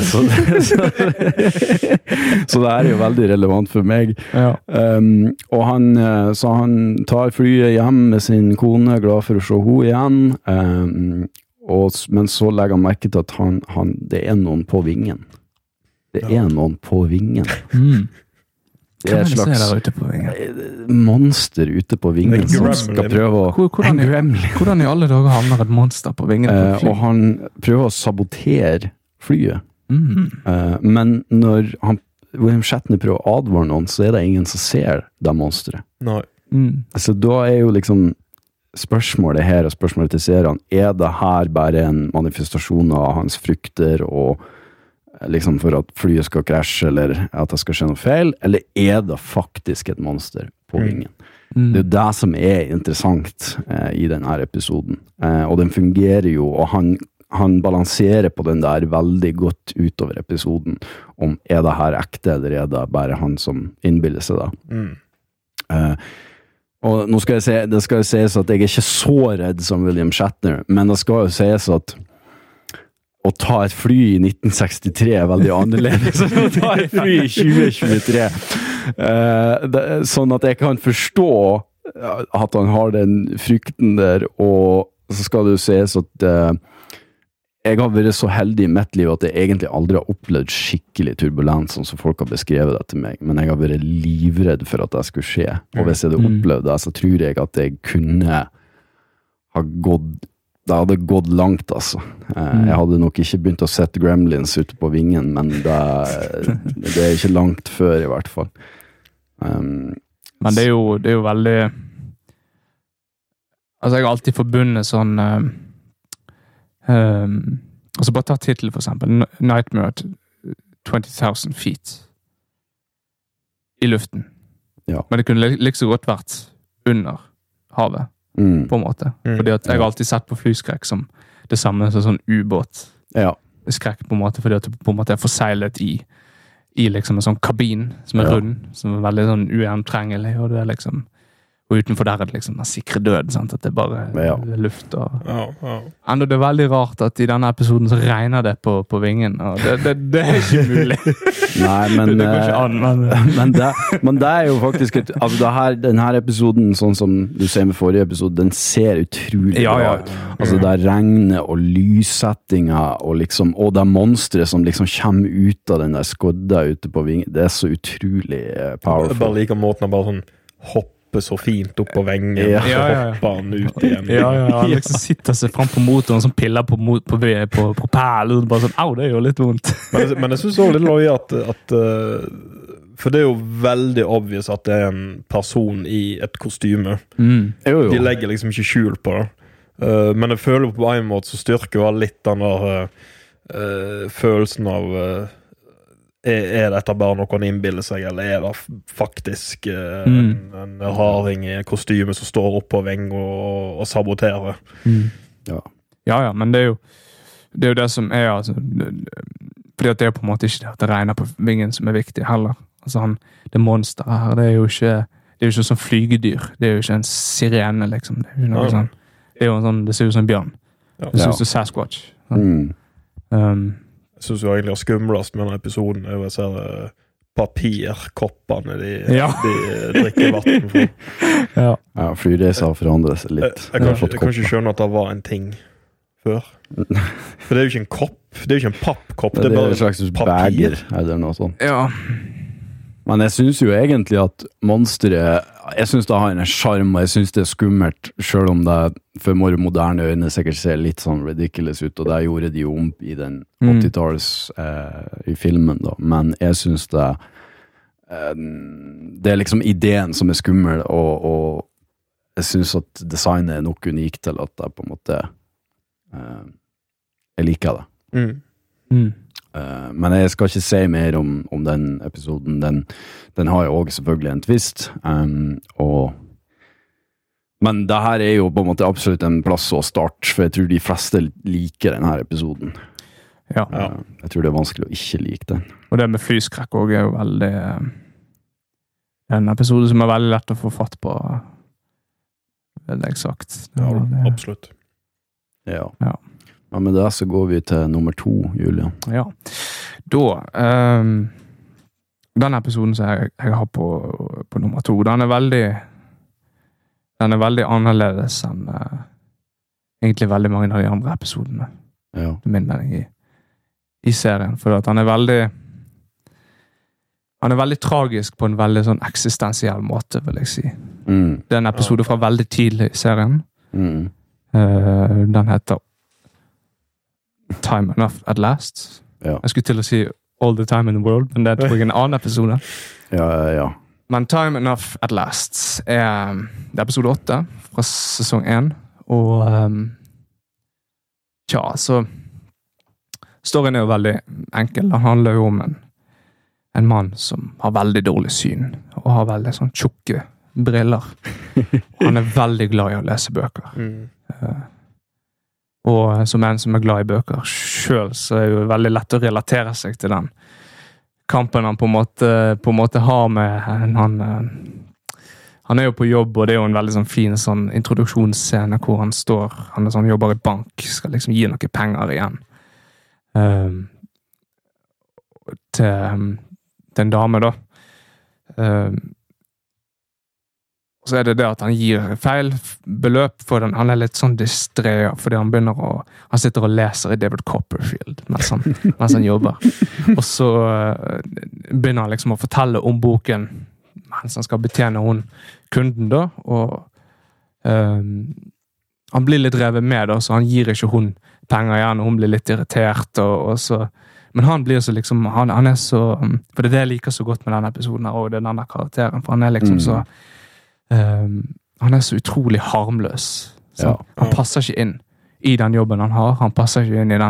Så det er jo veldig relevant for meg. Og han tar flyet hjem med sin kone, glad for å se henne igjen. Men så legger han merke til at det er noen på vingen. Det er noen på vingen. Det er et slags monster ute på vingen som skal prøve å... Hvordan i alle dager havner et monster på vingen? Og han prøver å sabotere flyet. Men når William Shatner prøver å advare noen, så er det ingen som ser det monsteret. Så da er jo liksom spørsmålet her og spørsmålet til serien, er det her bare en manifestasjon av hans frykter og liksom for at flyet skal krasje, eller at det skal skje noe feil, eller er det faktisk et monster på vingen? Det er jo det som er interessant i denne episoden. Og den fungerer jo, og han balanserer på den der veldig godt utover episoden, om er det her ekte, eller er det bare han som innbiller seg det. Og nå skal det skal jo sies at jeg er ikke så redd som William Shatner, men det skal jo sies at å ta et fly i 1963 er veldig annerledes enn å ta et fly i 2023. Sånn at jeg kan forstå at han har den frykten der, og så skal det jo sies at jeg har vært så heldig i mitt liv at jeg egentlig aldri har opplevd skikkelig turbulens, sånn som folk har beskrevet det til meg, men jeg har vært livredd for at det skulle skje. Og hvis jeg hadde opplevd det, så tror jeg at jeg kunne ha det hadde gått langt, altså. Jeg hadde nok ikke begynt å sette Gremlins ute på vingen, men det er ikke langt før, i hvert fall. Men det er jo veldig... Altså, jeg har alltid forbundet sånn... altså, bare ta titel, for eksempel. Nightmare at 20,000 Feet. I luften. Ja. Men det kunne liksom godt vært under havet. På en måte. Fordi at jeg har alltid sett på flyskrekk som det samme som sånn ubåt. Skrekk på en måte, fordi at det på en måte er forseilet i liksom en sånn kabin som er rund, som er veldig sånn ugjennomtrengelig, og det er liksom Og utenfor der det liksom den sikre død, sant? At det bare luft og... Enda det veldig rart at i denne episoden så regner det på vingen, og det ikke mulig. Nei, men det går ikke an, men det jo faktisk altså denne episoden, sånn som du ser med forrige episode, den ser utrolig bra ut. Altså det regnet og lyssettinga og liksom, og det monsteret som liksom kommer ut av den der skodda ute på vingen, det så utrolig powerful. Jeg bare liker måten å bare sånn hoppe så fint opp på vengen, og så hopper han ut igjen. Han liksom sitter seg frem på motoren, som piller på propellen, bare sånn, au, det jo litt vondt. Men jeg synes også litt løye at for det jo veldig obvious at det en person i et kostyme. De legger liksom ikke skjul på det. Men jeg føler på en måte så styrker jo litt den der følelsen av dette bare noe han innbiller seg, eller det faktisk en raring i kostyme som står opp på veng og saboterer? Ja, men det jo det som altså, fordi at det på en måte ikke det at det regner på vingen som viktig heller. Altså det monsteret her, det jo ikke sånn flygedyr, det jo ikke en sirene liksom, det jo ikke noe sånn. Det jo en sånn, det ser ut som en bjørn. Det ser ut som Sasquatch. Jeg synes jo egentlig skumlest med denne episoden er jo jeg ser papirkoppene de drikker vatten for. Flyreiser forandrer seg litt. Jeg kan ikke skjønne at det var en ting før. For det jo ikke en kopp, det jo ikke en pappkopp, det bare en slags bager, eller noe sånt. Ja. Men jeg synes jo egentlig at monsteret, jeg synes det har en charm, og jeg synes det skummelt, selv om det for more moderne øyne sikkert ser litt sånn ridiculous ut, og det gjorde de jo om i den 80-talls i filmen da. Men jeg synes det liksom ideen som skummel, og jeg synes at designet nok unikt til at jeg på en måte jeg liker det. Men jeg skal ikke si mer om den episoden. Den har jo også selvfølgelig en twist, men det her jo på en måte absolutt en plass å starte, for jeg tror de fleste liker denne episoden. Jeg tror det vanskelig å ikke like den. Og det med flyskrekk også jo veldig en episode som veldig lett å få fatt på, veldig eksakt. Absolutt. Ja, men da så går vi til nummer 2, Julian. Ja, da den episoden som jeg har på nummer 2, den er veldig annerledes enn egentlig veldig mange av de andre episodene. Min mening i serien, for at han er veldig tragisk på en veldig sånn eksistensiell måte, vil jeg si. Det er en episode fra veldig tidlig i serien. Den heter Time Enough at Last. Jeg skulle til å si All the Time in the World, men det tror jeg en annen episode. Men Time Enough at Last det er episode 8 fra sesong 1, og så storyen jo veldig enkel. Den handler jo om en mann som har veldig dårlig syn, og har veldig sånn tjukke briller. Han er veldig glad i å lese bøker. Og som en som er glad i bøker selv, så er det jo veldig lett å relatere seg til den kampen han på en måte har med han jo på jobb, og det er jo en veldig sånn fin sånn introduksjonsscene hvor han jobber i bank, skal liksom gi noen penger igjen til en dame da. Så er det at han gir feil beløp for den. Han er litt sånn distré, fordi han sitter og leser i David Copperfield mens han jobber. Og så begynner han liksom å fortelle om boken mens han skal betjene kunden da, og han blir litt revet med da, så han gir ikke hun penger igjen, og hun blir litt irritert, og så men han blir så liksom, han er så, for det jeg liker så godt med denne episoden her, og det er denne karakteren, for han er liksom så han er så utrolig harmløs. Han passer ikke inn i den jobben han har. Han passer ikke inn i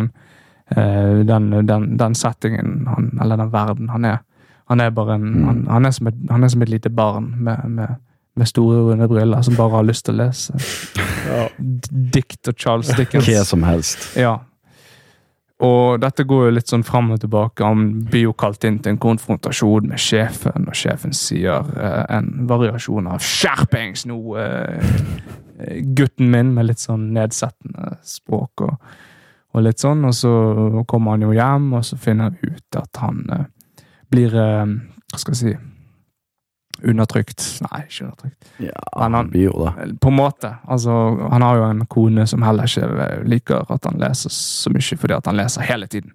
den settingen, eller den verden han er. Han er bare han er som et lite barn med store runde briller som bare har lyst til å lese dikt og Charles Dickens. Hva som helst. Ja. Og dette går jo litt sånn frem og tilbake. Han blir jo kalt inn til en konfrontasjon med sjefen, og sjefen sier en variasjon av skjerpings nå, gutten min, med litt sånn nedsettende språk og litt sånn, og så kommer han jo hjem, og så finner vi ut at han blir, hva skal jeg si, undertrykt. Nei, ikke undertrykt. Ja, han blir jo det. På en måte. Altså, han har jo en kone som heller ikke liker at han leser så mye, fordi at han leser hele tiden.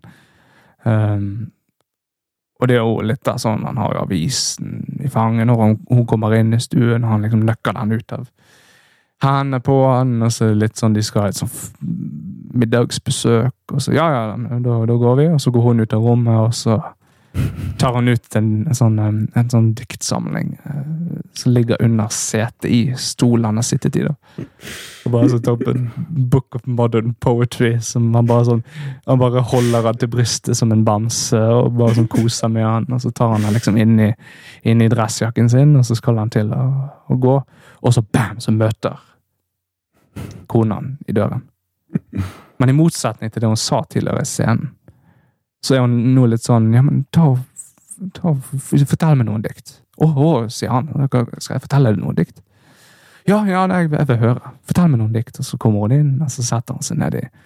Og det er jo litt da, sånn, han har jo avisen i fangen, når hun kommer inn i stuen, og han liksom nøkker den ut av hendene på han, og så litt sånn, de skal ha et sånn middagsbesøk, og så, da går vi, og så går hun ut av rommet, og så tar han ut en sånn diktsamling som ligger under setet i stolen han har sittet i da. Og bare så tar en Book of Modern Poetry som han bare holder han til brystet som en bamse og bare sånn koser med han, og så tar han liksom inn i dressjakken sin, og så skal han til å gå, og så bam, så møter konen i døren. Men i motsetning til det hun sa tidligere i scenen, så er hun nå litt sånn, ja, men fortell meg noen dikt. Sier han, skal jeg fortelle deg noen dikt? Ja, jeg vil høre. Fortell meg noen dikt. Og så kommer hun inn, og så setter han seg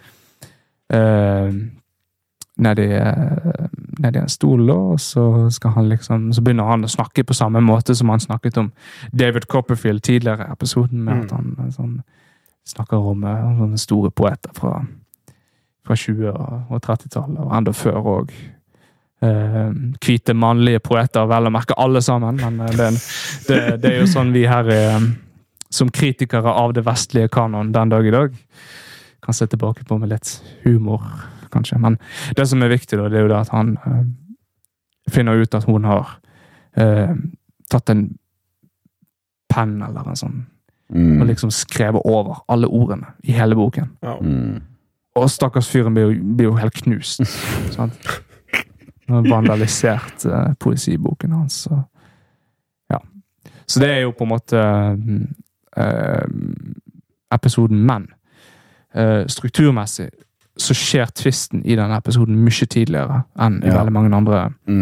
ned i en stol, og så skal han liksom, så begynner han å snakke på samme måte som han snakket om David Copperfield tidligere i episoden, med at han sånn, snakker om sånne store poeter fra 20- og 30-tallet, og enda før også. Hvite mannlige poeter, vel å merke alle sammen, men det er jo sånn vi her som kritikere av det vestlige kanon den dag i dag kan se tilbake på med litt humor, kanskje. Men det som er viktig da, det er jo det at han finner ut at hun har tatt en penn eller en sånn, og liksom skrevet over alle ordene i hele boken. Ja. Og stakkars fyren blir jo helt knust. Sant? Han har vandalisert poesiboken hans. Så, ja. Så det er jo på en måte episoden, men strukturmessig så skjer tvisten i denne episoden mye tidligere enn i veldig mange andre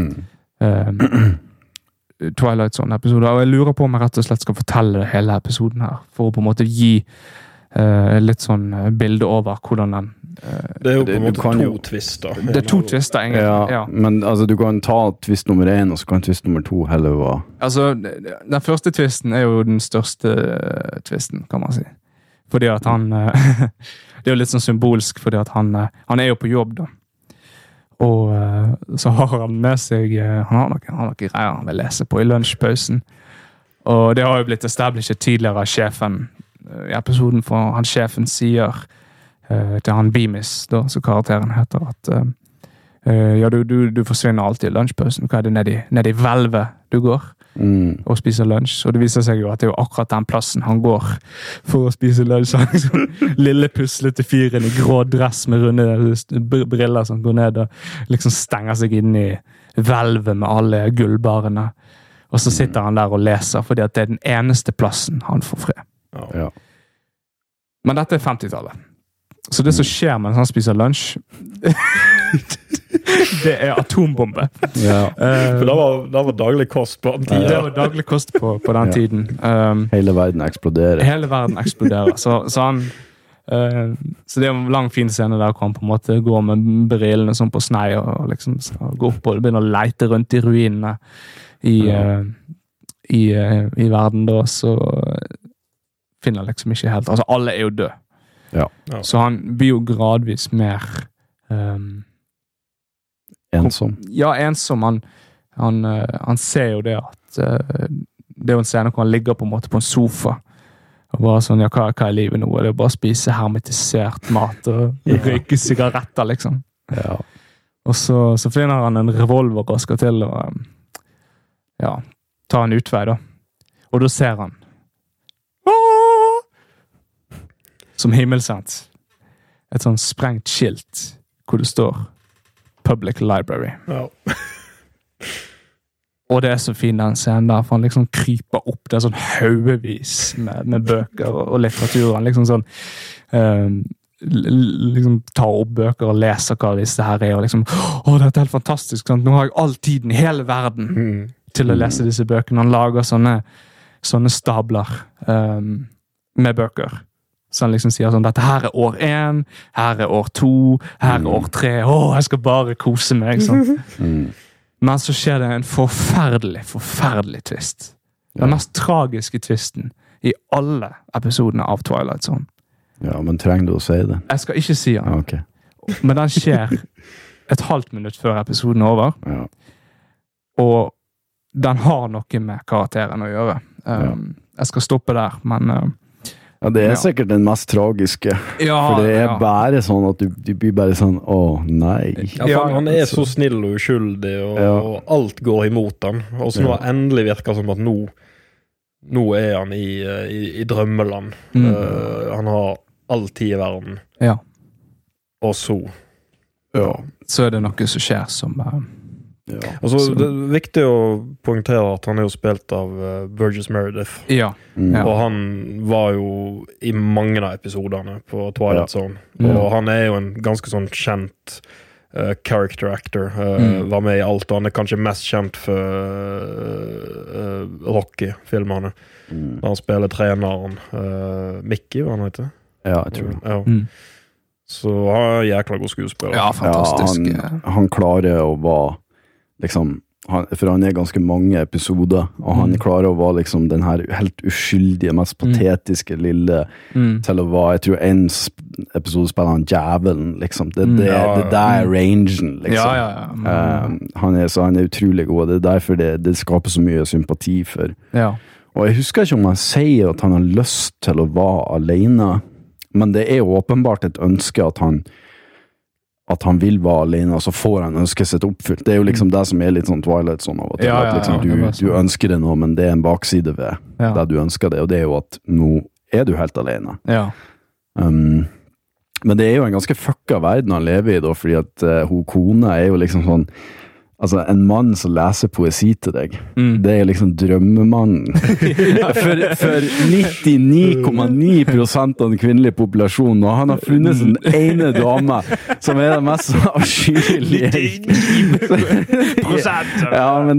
Twilight Zone-episoder. Og jeg lurer på om jeg rett og slett skal fortelle hele episoden her, for å på en måte gi litt sånn bilde over hvordan den det er jo på en måte to twister. Det er to twister, egentlig. Ja. Men altså, du kan ta twist nummer 1, og så kan twist nummer 2 heller være... Altså, den første twisten er jo den største twisten, kan man si. Fordi at han... det er jo litt sånn symbolsk, fordi at han er jo på jobb, da. Og så har han med seg... Han har noen greier han vil lese på i lunsjpausen. Og det har jo blitt established tidligere av sjefen i episoden, for han sjefen sier til han Bemis, da, så karakteren heter, at ja, du forsvinner alltid i lunsjpausen. Hva er det ned i hvelvet du går og spiser lunsj? Og det viser seg jo at det er jo akkurat den plassen han går for å spise lunsj. Han liksom lille puslete fyren i grå dress med runde briller som går ned og liksom stenger seg inn i hvelvet med alle gullbarene. Og så sitter han der og leser, fordi at det er den eneste plassen han får fred. Ja. Men dette er 50-tallet. Så det som skjer mens han spiser lunsj, det er atombombe. Ja. For det var daglig kost på den tiden. Det var daglig kost på den tiden. Hele verden eksploderer. Hele verden eksploderer. Så han... så det er en lang fin scene der hvor han på en måte går med brillene sånn på snei og liksom skal gå opp og begynner å leite rundt i ruinene i verden da, så finner liksom ikke helt... Altså, alle er jo døde. Ja. Så han blir jo gradvis mer ensom. Ja, ensom. Han ser jo det at det er jo en scene hvor han ligger på en måte på en sofa og bare sånn, ja, hva er livet nå? Det er bare å spise hermetisert mat og røyke sigaretter, liksom. Ja. Og så finner han en revolver og skal til å ta en utvei da. Og da ser han som himmelsendt et sånn sprengt skilt hvor det står Public Library. Ja. Og det er så fin den scenen der, for han liksom kryper opp, det er sånn haugevis med bøker og litteratur. Han liksom sånn liksom tar opp bøker og leser hva disse her og liksom, dette helt fantastisk, sant? Nå har jeg all tiden i hele verden til å lese disse bøkene. Han lager sånne stabler med bøker. Så han liksom sier sånn, dette her år 1, her år 2, her år 3, jeg skal bare kose meg, sånn. Men så skjer det en forferdelig twist. Den mest tragiske twisten i alle episodene av Twilight Zone. Ja, men trenger du å si det? Jeg skal ikke si den. Okay. Men den skjer et halvt minutt før episoden er over. Ja. Og den har noe med karakteren å gjøre. Jeg skal stoppe der, men... Ja, det er sikkert den mest tragiske. Ja, for det er bare sånn at du blir bare sånn, nei. Ja, han er så snill og uskyldig, og alt går imot han. Og så nå endelig virker som at nå er han i drømmeland. Han har all tid i verden. Ja. Og så... Ja. Så er det noe som skjer som... Altså, det er viktig å poengtere at han er jo spilt av Burgess Meredith. Ja. Og han var jo i mange av episoderne på Twilight Zone. Og han er jo en ganske sånn kjent character actor. Var med i alt, og han er kanskje mest kjent for Rocky-filmerne. Han spiller treneren Mickey, hva han heter? Ja, jeg tror det. Ja. Så han er jækla god skuespiller. Ja, fantastisk. Han klarer å være liksom, for han er ganske mange episoder, og han klarer å være liksom den her helt uskyldige, mest patetiske lille til å være, jeg tror en episode spiller han djævelen, liksom. Det der er rangen, liksom. Han er utrolig god, det er derfor det skaper så mye sympati for. Ja. Og jeg husker ikke om han sier at han har lyst til å være alene, men det er jo åpenbart et ønske at han vil være alene, og så får han ønsket sitt oppfylt. Det er jo liksom det som er litt sånn Twilight sånn av og til. At liksom du ønsker det nå, men det er en bakside ved det du ønsker det, og det er jo at nå er du helt alene. Ja. Men det er jo en ganske fucka verden han lever i da, fordi at kona er jo liksom sånn, altså en mann som leser poesi til deg, det er liksom drømmemannen. for 99,9% av den kvinnelige populasjonen, og han har funnet sin ene dame som er den mest avskyelige. 99%! Ja, men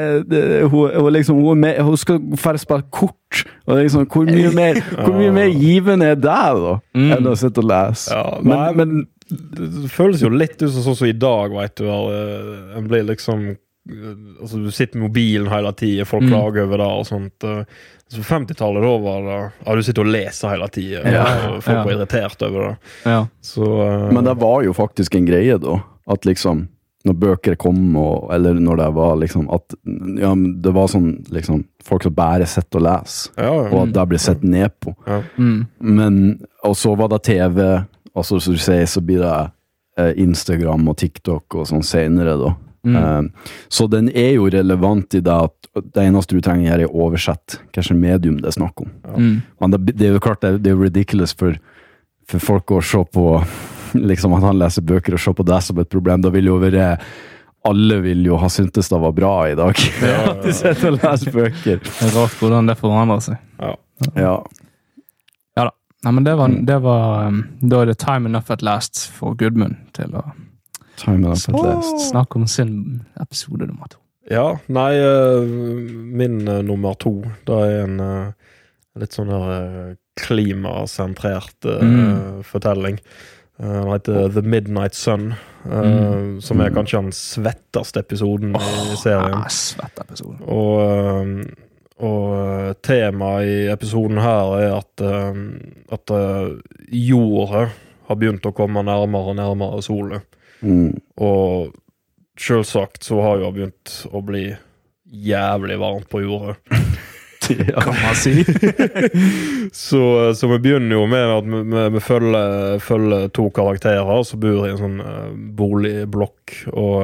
hun skal bare spille kort, og det er liksom, hvor mye mer givende er det da, enn å sitte og lese? Ja, men det føles jo litt ut sånn som i dag, vet du, en blir liksom, altså du sitter med mobilen hele tiden, folk klager over det og sånt. Så 50-tallet da var det, du sitter og leser hele tiden, og folk var irritert over det. Ja. Så, men det var jo faktisk en greie da, at liksom, når bøker kom, eller når det var liksom, at det var sånn, liksom, folk som bare sett og les, og at det ble sett ned på. Ja. Men, og så var det TV, og så som du sier, så blir det Instagram og TikTok og sånn senere da. Så den er jo relevant i det at det eneste du trenger her er oversett kanskje medium det er snakk om. Men det er jo klart, det er jo ridiculous for folk å se på liksom at han leser bøker og se på det som et problem. Da vil jo være alle vil jo ha syntes det var bra i dag. At de sitter og leser bøker. Det er rart hvordan det forandrer seg. Ja. Nei, men det var da er det time enough at last for Gudmund til å snakke om sin episode nummer 2. Ja, nei, min nummer 2, da er en litt sånn der klimasentrert fortelling. Den heter The Midnight Sun, som er kanskje den svetteste episoden i serien. Svett episode. Og temaet i episoden her er at jorda har begynt å komme nærmere og nærmere solen. Og selvsagt så har jo begynt å bli jævlig varmt på jorda. Kan man si. så vi begynner jo med at vi følger 2 karakterer som bor i en sånn boligblokk,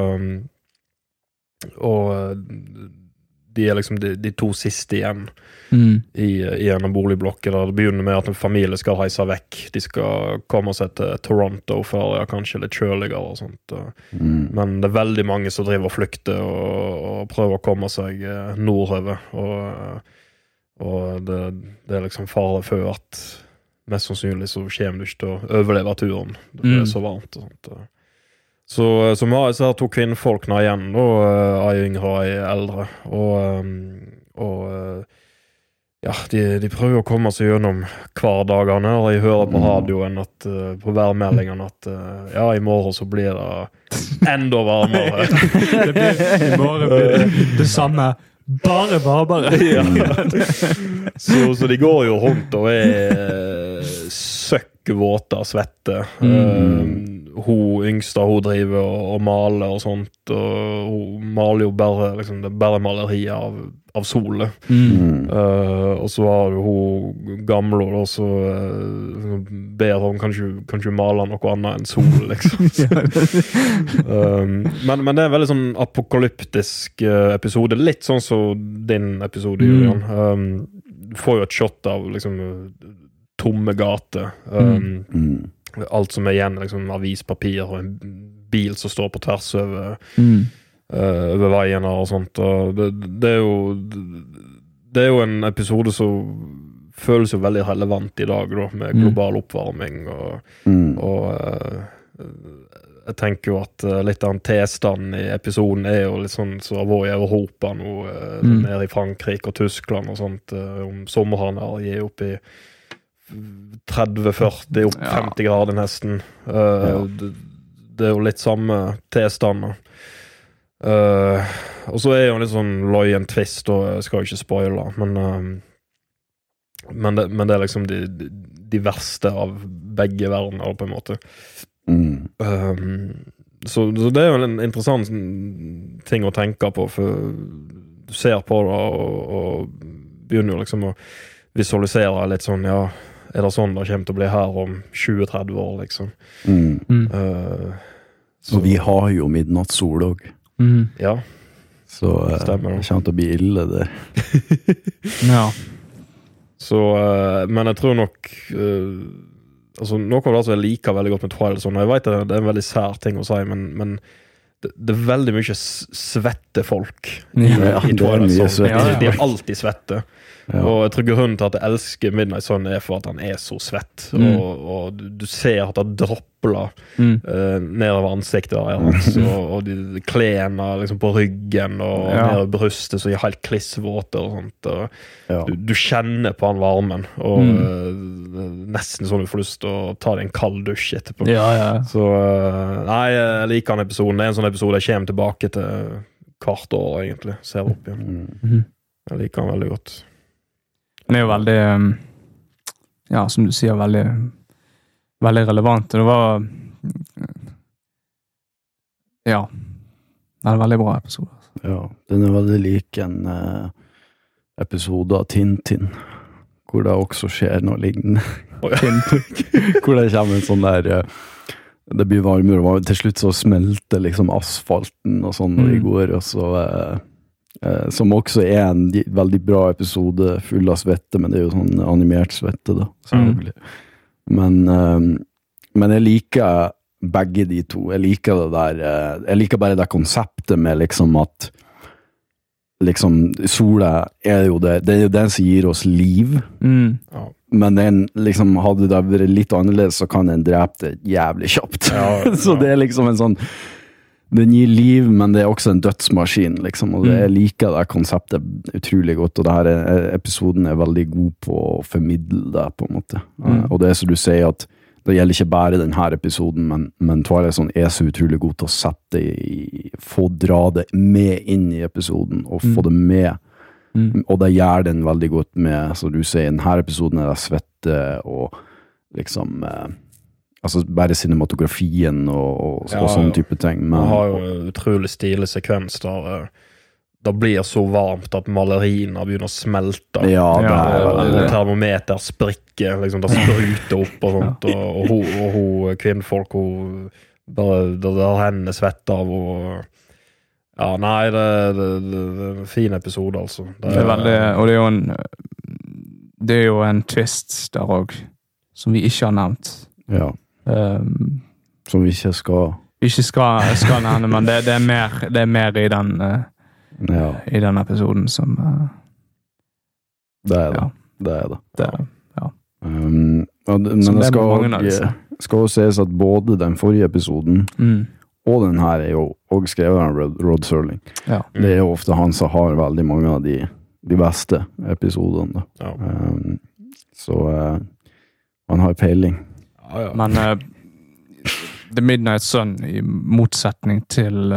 og de er liksom de 2 siste igjen i en boligblokke der det begynner med at en familie skal reise vekk. De skal komme seg til Toronto for det er kanskje litt kjøligere og sånt. Men det er veldig mange som driver og flykter og prøver å komme seg nordover. Og det er liksom fare for at mest sannsynlig så kommer du ikke til å overleve turen. Det er så varmt og sånt. Så vi har disse 2 kvinnfolkene igjen, da, ei yngre og ei eldre. Og ja, de prøver å komme seg gjennom hverdagene, og jeg hører på radioen på værmeldingene at ja, i morgen så blir det enda varmere. I morgen blir det samme. Bare. Ja. Så de går jo rundt og søkkvåte og svette. Hun yngste, hun driver og maler og sånt, og hun maler jo bare, liksom, det er bare malerier av solet. Og så har du hun gamle, og så ber hun kanskje male noe annet enn sol, liksom. Men det er en veldig sånn apokalyptisk episode, litt sånn som din episode, Julian. Du får jo et shot av liksom tomme gater. Alt som er igjen, liksom avispapir og en bil som står på tvers over veiene og sånt. Og det er jo en episode som føles jo veldig relevant i dag, da, med global oppvarming og jeg tenker jo at litt av den tilstanden i episoden er jo litt sånn så har vært i Europa nå, nede i Frankrike og Tyskland og sånt, om sommeren her gir opp i 30-40, opp 50 grader nesten. Det er jo litt samme tilstander. Og så er jo en litt sånn løyen twist, og jeg skal jo ikke spoile, men det er liksom de verste av begge verdener, på en måte. Så det er jo en interessant ting å tenke på, for du ser på det og begynner jo liksom å visualisere litt sånn, ja, er det sånn det kommer til å bli her om 20-30 år, liksom. Så vi har jo midnattssol også. Ja. Så det kommer til å bli ille der. Ja. Så, men jeg tror nok altså, noe av det som jeg liker veldig godt med Twilight Zone, jeg vet det er en veldig sær ting å si, men det er veldig mye svette folk i Twilight Zone. De er alltid svette. Ja. Og jeg tror grunnen til at jeg elsker Midnight Sun er for at han er så svett, og du ser at det dropler nedover ansiktet hans, og de klærne liksom på ryggen og nedover brystet så er helt klissvåte og sånt, og du kjenner på han varmen, og nesten sånn du får lyst til å ta deg en kald dusj etterpå. Så nei, jeg liker den episoden. Det er en sånn episode jeg kommer tilbake til hvert år egentlig, ser opp igjen. Jeg liker den veldig godt. Den er jo veldig, ja, som du sier, veldig, veldig relevant. Det var, ja, det er en veldig bra episode. Ja, den er veldig lik en episode av Tintin, hvor det også skjer noe lignende. Hvor det kommer en sånn der, det blir varmere, og til slutt så smelter liksom asfalten og sånn når de går, og så... som også er en veldig bra episode full av svette, men det er jo sånn animert svette da, selvfølgelig. Men jeg liker begge de to. Jeg liker det der, jeg liker bare det konseptet med liksom at liksom sola er jo det er jo den som gir oss liv, men den liksom, hadde det vært litt annerledes så kan den drepe det jævlig kjapt. Så det er liksom en sånn den gir liv, men det er også en dødsmaskin, liksom, og jeg liker det konseptet utrolig godt, og denne episoden er veldig god på å formidle det, på en måte. Og det er så du sier at det gjelder ikke bare denne episoden, men Twilight Zone er så utrolig god til å sette få dra det med inn i episoden, og få det med. Og det gjør den veldig godt med, så du sier, denne episoden er det svette, og liksom... altså bare cinematografien og sånne type ting. Men man har jo utrolig stilig sekvens der det blir så varmt at malerierna begynner å smelte. Og termometer sprikker, liksom, det spruter opp og sånt, og hun kvinnfolk, hun bare, det har henne svett av, og ja, nei, det er en fin episode, altså. Det er veldig, og det er jo en twist der også, som vi ikke har nevnt. Ja. Som vi ikke skal nevne, men det er mer i den i den episoden som det er det. Ja, men det skal jo sies at både den forrige episoden og den her er jo også skrevet av Rod Serling. Ja. Det er jo ofte han som har veldig mange av de beste episodene. Ja. Så han har peiling. Ja. Men The Midnight Sun, i motsetning til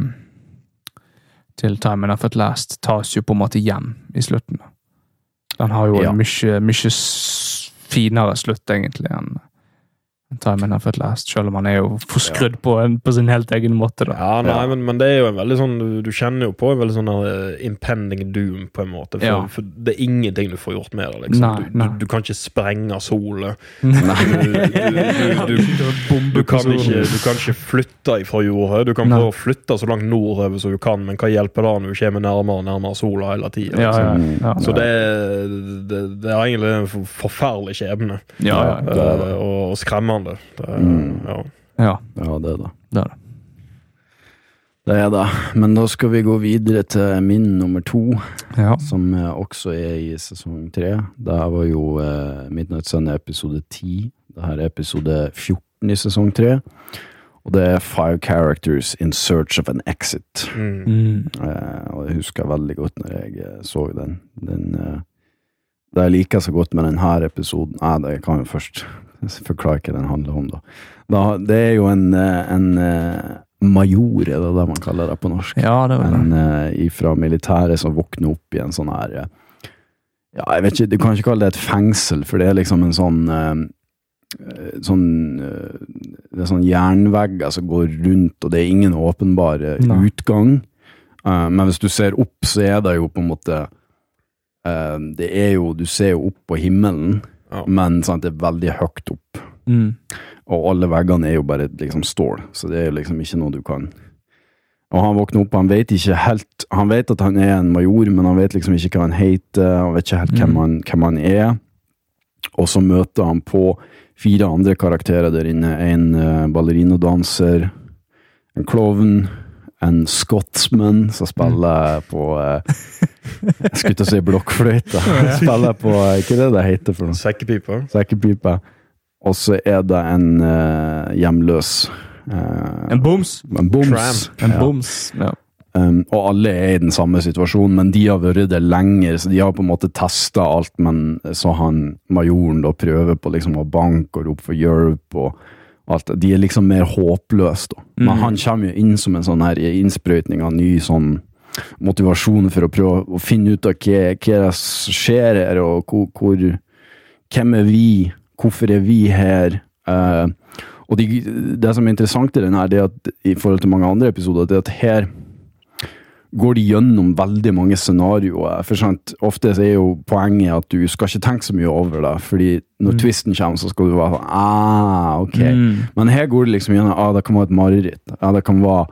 Time Enough at Last, tas jo på en måte hjem i slutten. Den har jo en mye finere slutt, egentlig, enn Time Enough at Last, selv om han er jo forskrudd på sin helt egen måte. Da. Ja, nei, men det er jo en veldig sånn, du kjenner jo på en veldig sånn impending doom på en måte, for det er ingenting du får gjort med det, liksom. Nei. Du kan ikke sprenge solet. Du kan ikke flytte fra jorda. Du kan prøve å flytte så langt nordover som du kan, men hva hjelper da når du kommer nærmere og nærmere sola hele tiden? Ja. Så det er egentlig en forferdelig skjebne. Og skremmende. Ja, det er det. Det er det. Men da skal vi gå videre til min nummer 2, som også er i sesong 3. Det her var jo Midnight Sun episode 10. Det her er episode 14 i sesong 3. Og det er 5 characters in search of an exit. Og det husker jeg veldig godt når jeg så den. Det jeg liker så godt med denne episoden, det kan jeg først forklare hva den handler om da. Det er jo en major, er det man kaller det på norsk? Ja, det var det. Fra militæret som våkner opp i en sånn her, jeg vet ikke, du kan ikke kalle det et fengsel, for det er liksom en det er sånn jernvegger som går rundt, og det er ingen åpenbare utgang. Men hvis du ser opp, så er det jo på en måte det er jo, du ser jo opp på himmelen, men sant, det er veldig høyt opp. Og alle veggene er jo bare liksom stål, så det er jo liksom ikke noe du kan. Og han våkner opp, han vet ikke helt, han vet at han er en major, men han vet liksom ikke hva han heter, han vet ikke helt hvem han er. Og så møter han på 4 andre karakterer der inne, en ballerinodanser, en klovn, en Scotsman som spiller på jeg skulle ikke si blokkfløyta, spiller på, ikke det heter for noe? Sekkepipa. Og så er det en hjemløs en boms. Ja. Og alle er i den samme situasjonen, men de har vært det lenger, så de har på en måte testet alt, men så han majoren da prøver på liksom å banke og rope for hjelp og alt. De er liksom mer håpløse da. Men han kommer jo inn som en sånn her innsprøytning av ny sånn motivasjon for å prøve å finne ut av hva som skjer her, og hvem er vi, hvorfor er vi her, og det som er interessant i den her, det er at i forhold til mange andre episoder, det er at her går de gjennom veldig mange scenarioer, for sant, ofte er jo poenget at du skal ikke tenke så mye over det, fordi når twisten kommer, så skal du være sånn, ok, men her går det liksom gjennom, det kan være et mareritt, det kan være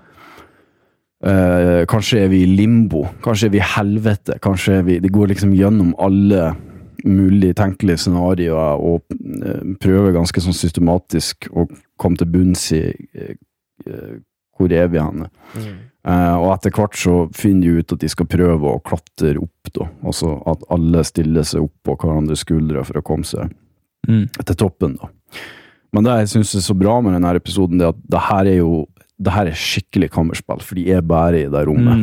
kanskje er vi i limbo, kanskje er vi i helvete, kanskje er vi, det går liksom gjennom alle mulige tenkelige scenarioer og prøver ganske sånn systematisk å komme til bunns i hvor er vi henne. Og etter hvert så finner de ut at de skal prøve å klatre opp da, altså at alle stiller seg opp på hverandres skuldre for å komme seg til toppen da. Men det jeg synes er så bra med denne episoden, det er at det her er skikkelig kammerspill, for de er bare i det rommet.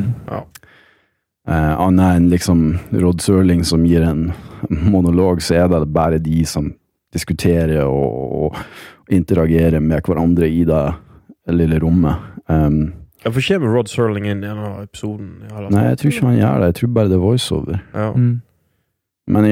Han er en liksom Rod Serling som gir en monolog, så er det bare de som diskuterer og interagerer med hverandre i det lille rommet. Jeg får ikke med Rod Serling inn i denne episoden. Nei, jeg tror ikke han gjør det. Jeg tror bare det er voiceover. Ja. Men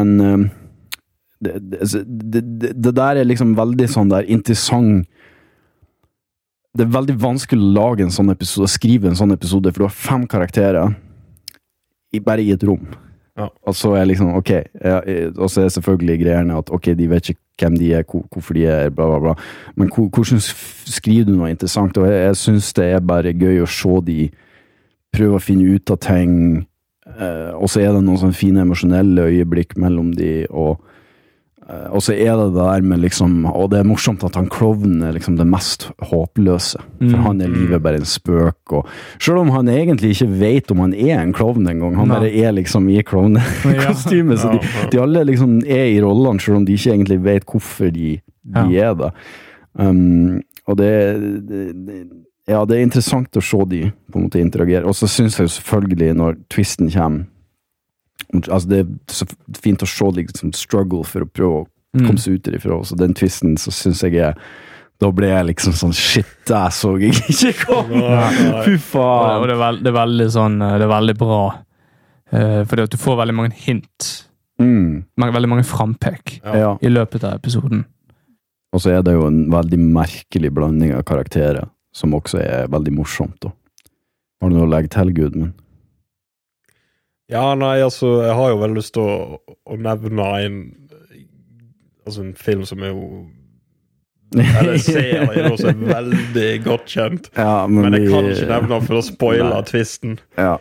det der er liksom veldig sånn der interessant. Det er veldig vanskelig å lage en sånn episode, skrive en sånn episode, for du har 5 karakterer bare i et rom. Og så er liksom, og så er selvfølgelig greiene at, de vet ikke hvem de er, hvorfor de er, bla bla bla. Men hvordan skriver du noe interessant? Og jeg synes det er bare gøy å se de prøve å finne ut av ting, og så er det noen sånne fine emosjonelle øyeblikk mellom de, og Og så det der med liksom, og det morsomt at han klovnen liksom det mest håpløse, for han livet bare en spøk, og selv om han egentlig ikke vet om han en klovn en gang, han bare liksom i klovnekostyme, så de alle liksom i rollene, selv om de ikke egentlig vet hvorfor de det. Og det interessant å se de på en måte interagere, og så synes jeg jo selvfølgelig når twisten kommer, altså det så fint å se liksom struggle for å prøve å komme seg ut derifra, så den twisten så synes jeg da ble jeg liksom sånn shit, det så jeg ikke komme fy faen, og det veldig sånn, det veldig bra fordi at du får veldig mange hint veldig mange frampek i løpet av episoden, og så det jo en veldig merkelig blanding av karakterer som også veldig morsomt da. Har du noe å legge til, Gudmund? Ja, nei, altså, jeg har jo veldig lyst til å nevne en film som jo eller serie også veldig godt kjent. Ja, men jeg kan ikke nevne den for å spoile twisten. Ja,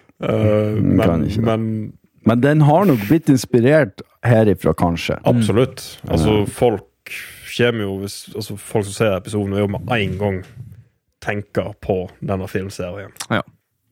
men den har nok blitt inspirert herifra, kanskje. Absolutt. Altså, folk kommer jo, folk som ser episoden, vil jo med en gang tenke på denne filmserien. Ja.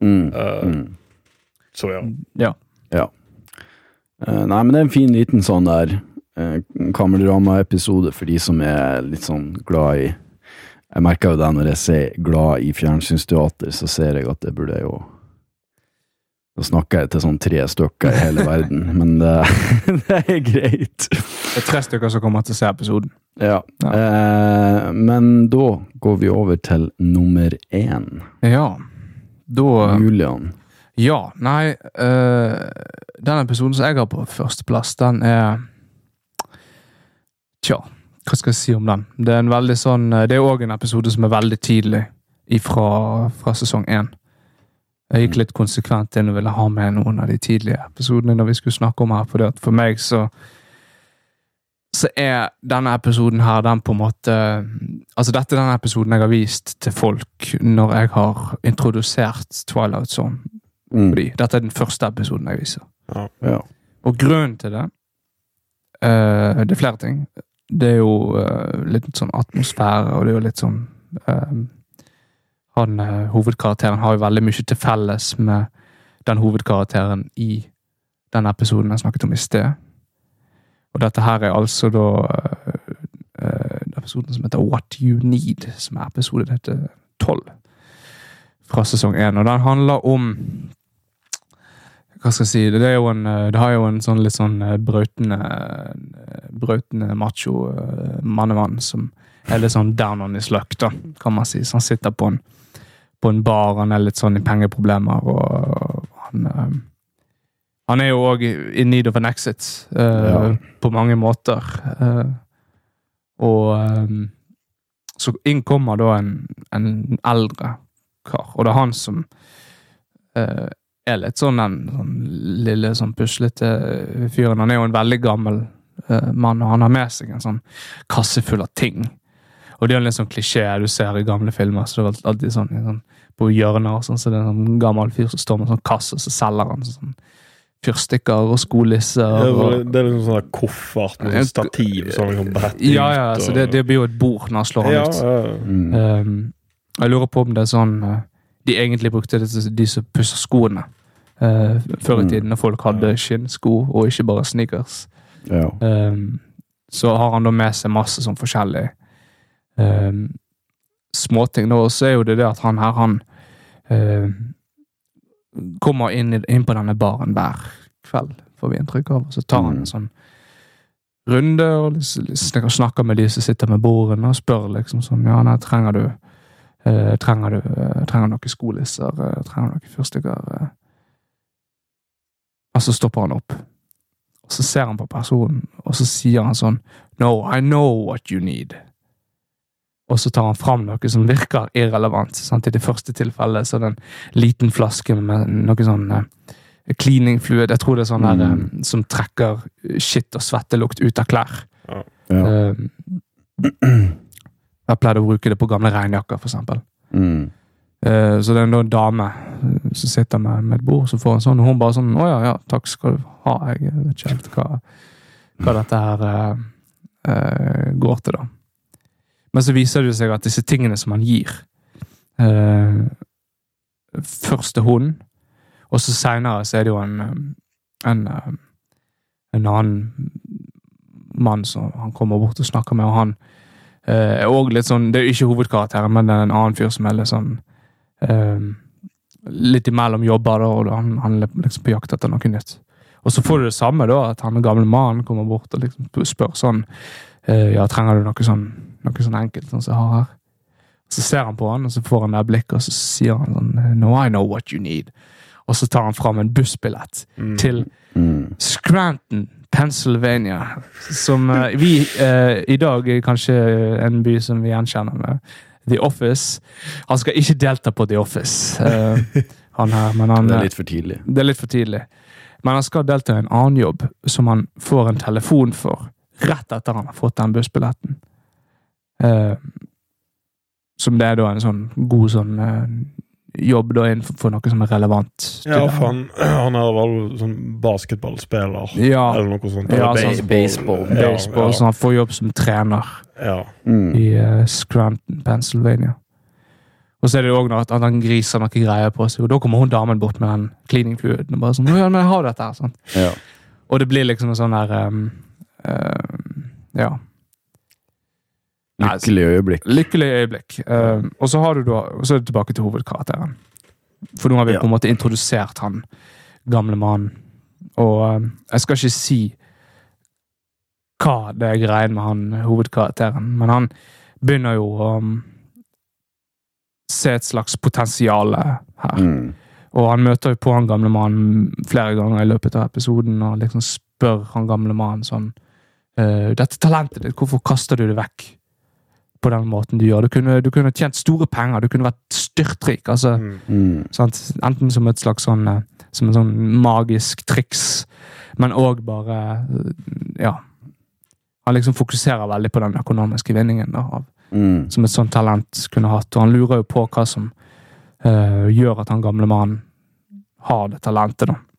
Så ja. Ja. Nei, men det en fin liten sånn der kameradrama-episode for de som litt sånn glad i jeg merker jo det når jeg ser glad i fjernsynsteater, så ser jeg at det burde jo da snakker jeg til sånn 3 stykker i hele verden, men det greit. Det 3 stykker som kommer til å se episoden. Ja. Men da går vi over til nummer 1. Ja, da Julian. Ja, nei, den episoden som jeg har på førsteplass, den tja, hva skal jeg si om den? Det en veldig sånn, det også en episode som veldig tidlig fra sesong 1. Jeg gikk litt konsekvent inn og ville ha med noen av de tidlige episodene når vi skulle snakke om her, fordi at for meg så denne episoden her, den på en måte, altså dette er den episoden jeg har vist til folk når jeg har introdusert Twilight Zone. Fordi dette den første episoden jeg viser. Ja. Og grunnen til det, det flere ting. Det jo litt sånn atmosfære, og det jo litt sånn hovedkarakteren har jo veldig mye til felles med den hovedkarakteren i den episoden jeg snakket om i sted. Og dette her altså da episoden som heter What You Need, som episode heter 12 fra sesong 1, og den handler om hva skal jeg si, det har jo en sånn litt sånn brautende macho mannemann som litt sånn down on his luck da, kan man si, så han sitter på en bar, han litt sånn i pengeproblemer, og han jo også in need of an exit på mange måter, og så innkommer da en eldre kar, og det han som litt sånn lille sånn puslete fyren. Han jo en veldig gammel mann, og han har med seg en sånn kasse full av ting. Og det en litt sånn klisjé du ser i gamle filmer, så det var alltid sånn på hjørner og sånn, så det en sånn gammel fyr som står med sånn kasse, og så selger han sånn fyrstikker og skolisser. Det liksom sånn koffert med sånn stativ, sånn liksom brett ut. Ja, så det blir jo et bord når han slår han ut. Jeg lurer på om det sånn de egentlig brukte det til de som pusser skoene før i tiden, når folk hadde skinnsko og ikke bare sneakers. Ja. Så har han da med seg masse sånn forskjellige småting. Og så jo det at han kommer inn på denne baren hver kveld, får vi inntrykk av, og så tar han en sånn runde og snakker med de som sitter med bordene og spør liksom sånn, ja, nei, trenger du noen skolisser, trenger du noen fyrstikker, og så stopper han opp, og så ser han på personen, og så sier han sånn, no, I know what you need, og så tar han fram noe som virker irrelevant, sant? I det første tilfellet så det en liten flaske med noe sånn cleaning fluid, jeg tror det sånn der som trekker skitt og svettelukt ut av klær. Jeg pleide å bruke det på gamle regnjakker, for eksempel. Så det en dame som sitter med et bord, så får en sånn, og hun bare sånn, ja, takk skal du ha, jeg vet ikke helt hva dette her går til da. Men så viser det seg at disse tingene som han gir, først til hun, og så senere så det jo en annen mann som han kommer bort og snakker med, og han også litt sånn, det ikke hovedkarakteren, men det en annen fyr som litt sånn litt imellom jobber da, og han liksom på jakt etter noe nytt. Og så får du det samme da, at han gamle mannen kommer bort og liksom spør sånn, ja, trenger du noe sånn enkelt sånn som jeg har her? Så ser han på han, og så får han det blikket, og så sier han sånn, no, I know what you need. Og så tar han fram en bussbillett til Scranton, Pennsylvania, som vi i dag er kanskje en by som vi gjenkjenner med The Office. Han skal ikke delta på The Office, han her, men han... Det litt for tidlig. Det litt for tidlig. Men han skal delta i en annen jobb, som han får en telefon for, rett etter han har fått den bussbilletten. Som det da en sånn god sånn jobb da innenfor noe som relevant. Ja, for han vel sånn basketballspiller, eller noe sånt. Ja, baseball. Baseball, så han får jobb som trener i Scranton, Pennsylvania. Og så det jo også at han griser noen greier på seg, og da kommer hun damen bort med den cleaning fluiden, og bare sånn, ja, men jeg har dette her, sånn. Ja. Og det blir liksom en sånn der, ja. Lykkelig øyeblikk. Og så har du da, og så det tilbake til hovedkarakteren. For nå har vi på en måte introdusert han, gamle mannen. Og jeg skal ikke si hva det greien med han, hovedkarakteren, men han begynner jo å se et slags potensiale her. Og han møter jo på han gamle mannen flere ganger i løpet av episoden, og liksom spør han gamle mannen sånn, dette talentet ditt, hvorfor kaster du det vekk på den måten du gjør? Du kunne tjent store penger, du kunne vært styrtrik, altså, sant? Enten som et slags sånn, som en sånn magisk triks, men også bare, ja, han liksom fokuserer veldig på den økonomiske vinningen da, som et sånt talent kunne hatt, og han lurer jo på hva som gjør at han gamle mannen har det talentet da.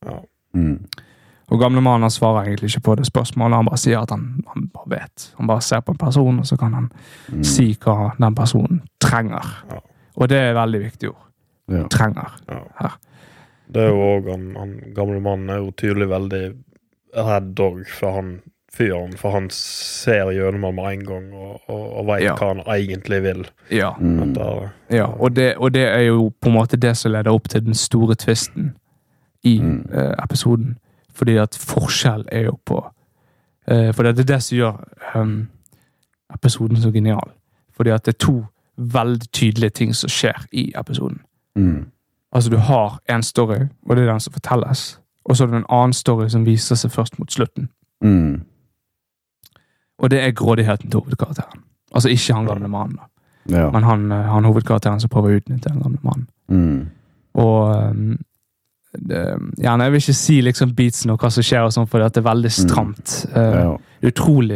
Og gamle mannen han svarer egentlig ikke på det spørsmålet, han bare sier at han bare vet. Han bare ser på en person, og så kan han si hva den personen trenger. Og det er veldig viktig ord. Trenger. Her. Det er jo også, han gamle mannen er jo tydelig veldig redd for han fyren, for han ser gjennom han med en gang, og vet hva han egentlig vil. Ja, og det er jo på en måte det som leder opp til den store tvisten i episoden. Fordi at forskjell er jo på for det er det som gjør episoden så genial. Fordi at det er to veldig tydelige ting som skjer i episoden. Altså du har en story, og det er den som fortelles, og så er det en annen story som viser seg først mot slutten. Og det er grådigheten til hovedkarakteren. Altså ikke han gamle mannen da. Men han hovedkarakteren som prøver å utnytte den gamle mannen. Og ja, jeg vil ikke si liksom beatsen og hva som skjer og sånn, for det er veldig stramt. Utrolig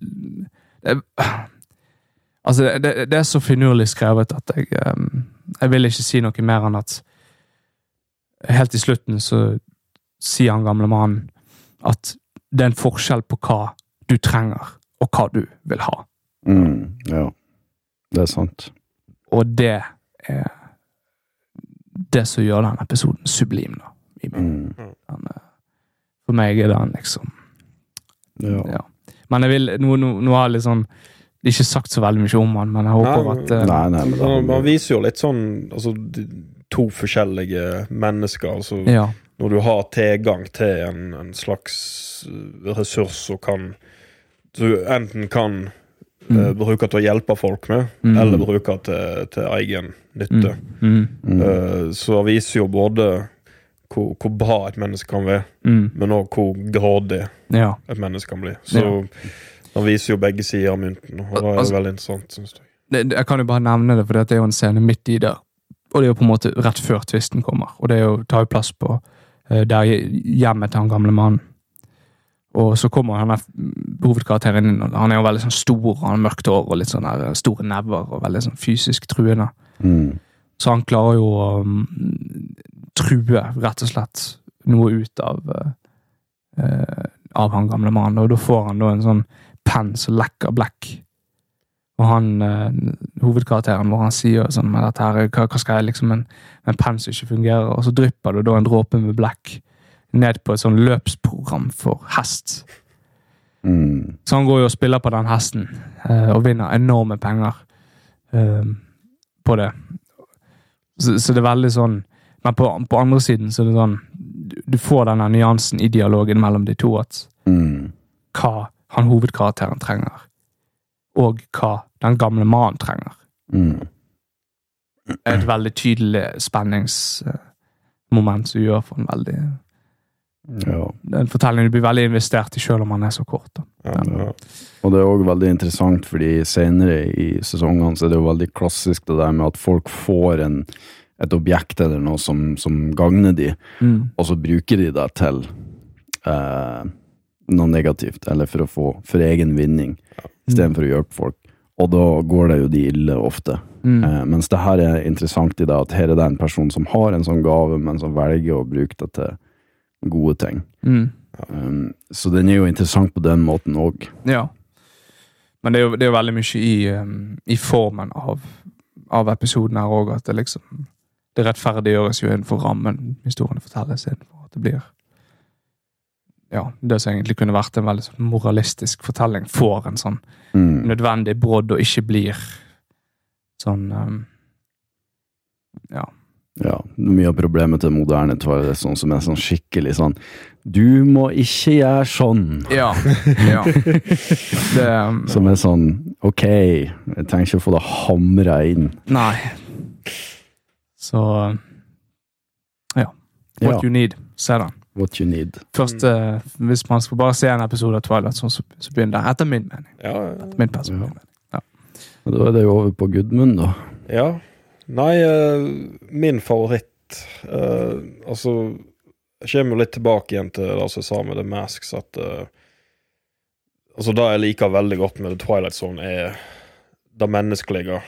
altså det er så finurlig skrevet at jeg vil ikke si noe mer enn at helt i slutten så sier han gamle mannen at det er en forskjell på hva du trenger og hva du vil ha. Ja, det er sant. Og det er det som gjør den episoden sublim da, i min. For meg er den liksom men jeg vil nå har jeg litt sånn ikke sagt så veldig mye om han, men jeg håper at man viser jo litt sånn altså, to forskjellige mennesker altså, når du har tilgang til en slags ressurs og kan du enten kan bruke til å hjelpe folk med, eller bruke til egen nytte. Så viser jo både hvor bra et menneske kan være, men også hvor grådig et menneske kan bli. Så det viser jo begge sider av mynten, og det er veldig interessant, synes jeg. Jeg kan jo bare nevne det, for det er jo en scene midt i der, og det er jo på en måte rett før tvisten kommer, og det er jo, tar jo plass på der hjemmet til han gamle mannen. Og så kommer han hovedkarakteren inn, og han er jo veldig sånn stor, han har mørkt hår og litt sånn der store never, og veldig sånn fysisk truende. Så han klarer jo å true, rett og slett, noe ut av han gamle mannen, og da får han da en sånn penn som lekker blekk. Og han, hovedkarakteren, hvor han sier sånn med dette her, hva skal jeg liksom, en penn som ikke fungerer, og så drypper det da en dråpe med blekk ned på et sånn løpsprogram for hest. Så han går jo og spiller på den hesten, og vinner enorme penger på det. Så det er veldig sånn, men på andre siden så er det sånn, du får denne nyansen i dialogen mellom de to, at hva han hovedkarakteren trenger, og hva den gamle mannen trenger. Et veldig tydelig spenningsmoment som gjør for en veldig... Ja. Det er en fortelling du blir veldig investert i selv om man er så kort. Ja. Og det er også veldig interessant, fordi senere i sesongene så er det jo veldig klassisk det der med at folk får et objekt eller noe som gagner de, og så bruker de det til noe negativt, eller for egen vinning, i stedet for å hjelpe folk. Og da går det jo de ille ofte. Mens det her er interessant i det, at her er det en person som har en sånn gave, men som velger å bruke det til gode ting. Så den er jo interessant på den måten også. Ja. Men det er jo veldig mye i formen av episoden her også, at det liksom det rettferdiggjøres jo innenfor rammen historien fortelles innenfor, at det blir det som egentlig kunne vært en veldig sånn moralistisk fortelling får en sånn nødvendig brodd og ikke blir sånn Ja, mye av problemet til moderne Twilight sånn som er sånn skikkelig sånn du må ikke gjøre sånn. Ja. Som er sånn ok, jeg trenger ikke å få det hamret inn. Nei. Så What you need, se den. What you need. Først, hvis man skal bare se en episode av Twilight så begynner det etter min mening. Etter min personlige mening. Ja. Da er det jo over på Gudmund da. Ja. Nei, min favoritt altså jeg kommer litt tilbake igjen til det som jeg sa med The Masks at altså det jeg liker veldig godt med The Twilight Zone er det menneskelige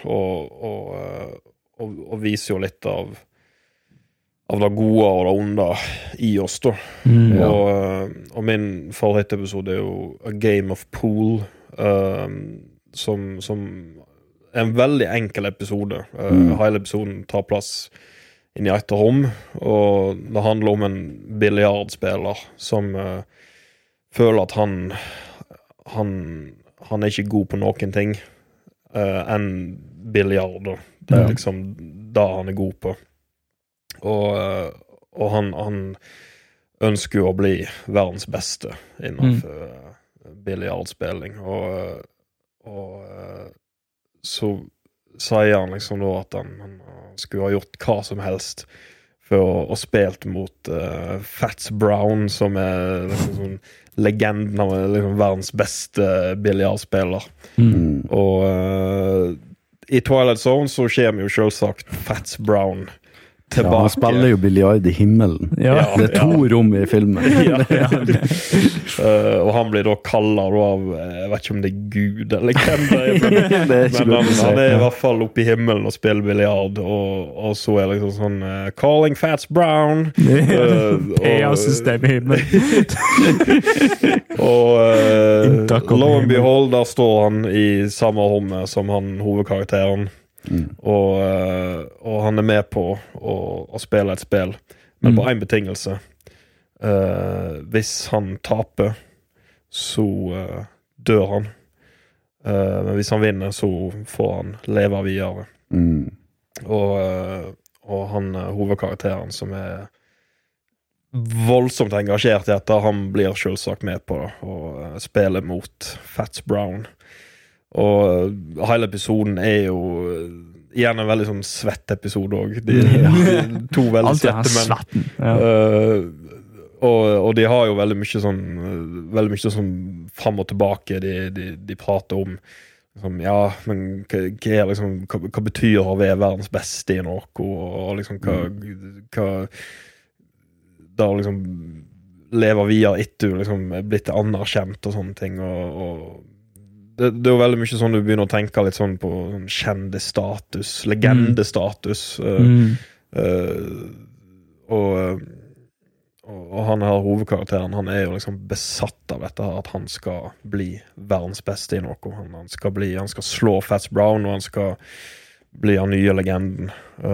og viser jo litt av det gode og det onde i oss da og min favorittepisode er jo A Game of Pool som en veldig enkel episode. Hele episoden tar plass inn i et rom, og det handler om en billiardspiller som føler at han er ikke god på noen ting enn billiard. Det er liksom det han er god på. Og han ønsker jo å bli verdens beste innenfor billiardspilling, og så sier han liksom da at han skulle ha gjort hva som helst for å spilt mot Fats Brown, som er liksom sånn legenden av liksom verdens beste billiardspiller. Og i Twilight Zone så kommer jo selvsagt Fats Brown tilbake. Ja, han spiller jo biljard i himmelen. Ja. Det er 2 rom i filmen. Og han blir da kallet av, jeg vet ikke om det er Gud eller hvem det er, men han er i hvert fall oppe i himmelen og spiller biljard, og så er det liksom sånn Calling Fats Brown. PA-system i himmelen. Og lo and behold, der står han i samme rommet som han hovedkarakteren. Og han er med på å spille et spill, men på en betingelse. Hvis han taper så dør han, men hvis han vinner så får han leve videre. Og han hovedkarakteren som er voldsomt engasjert i dette, han blir selvsagt med på det, og spiller mot Fats Brown. Og hele episoden er jo gjerne en veldig sånn svett episode også. De 2 veldig svette menn. Og de har jo veldig mye sånn fram og tilbake de prater om liksom, ja, men hva betyr å være verdens beste i noe, og liksom hva da liksom leve videre etter liksom blitt anerkjent og sånne ting, og det er jo veldig mye sånn du begynner å tenke litt sånn på sånn kjendestatus, legendestatus, og og han her hovedkarakteren, han jo liksom besatt av dette her, at han skal bli verdens beste I noe. Han skal slå Fats Brown, og han skal bli den nye legenden.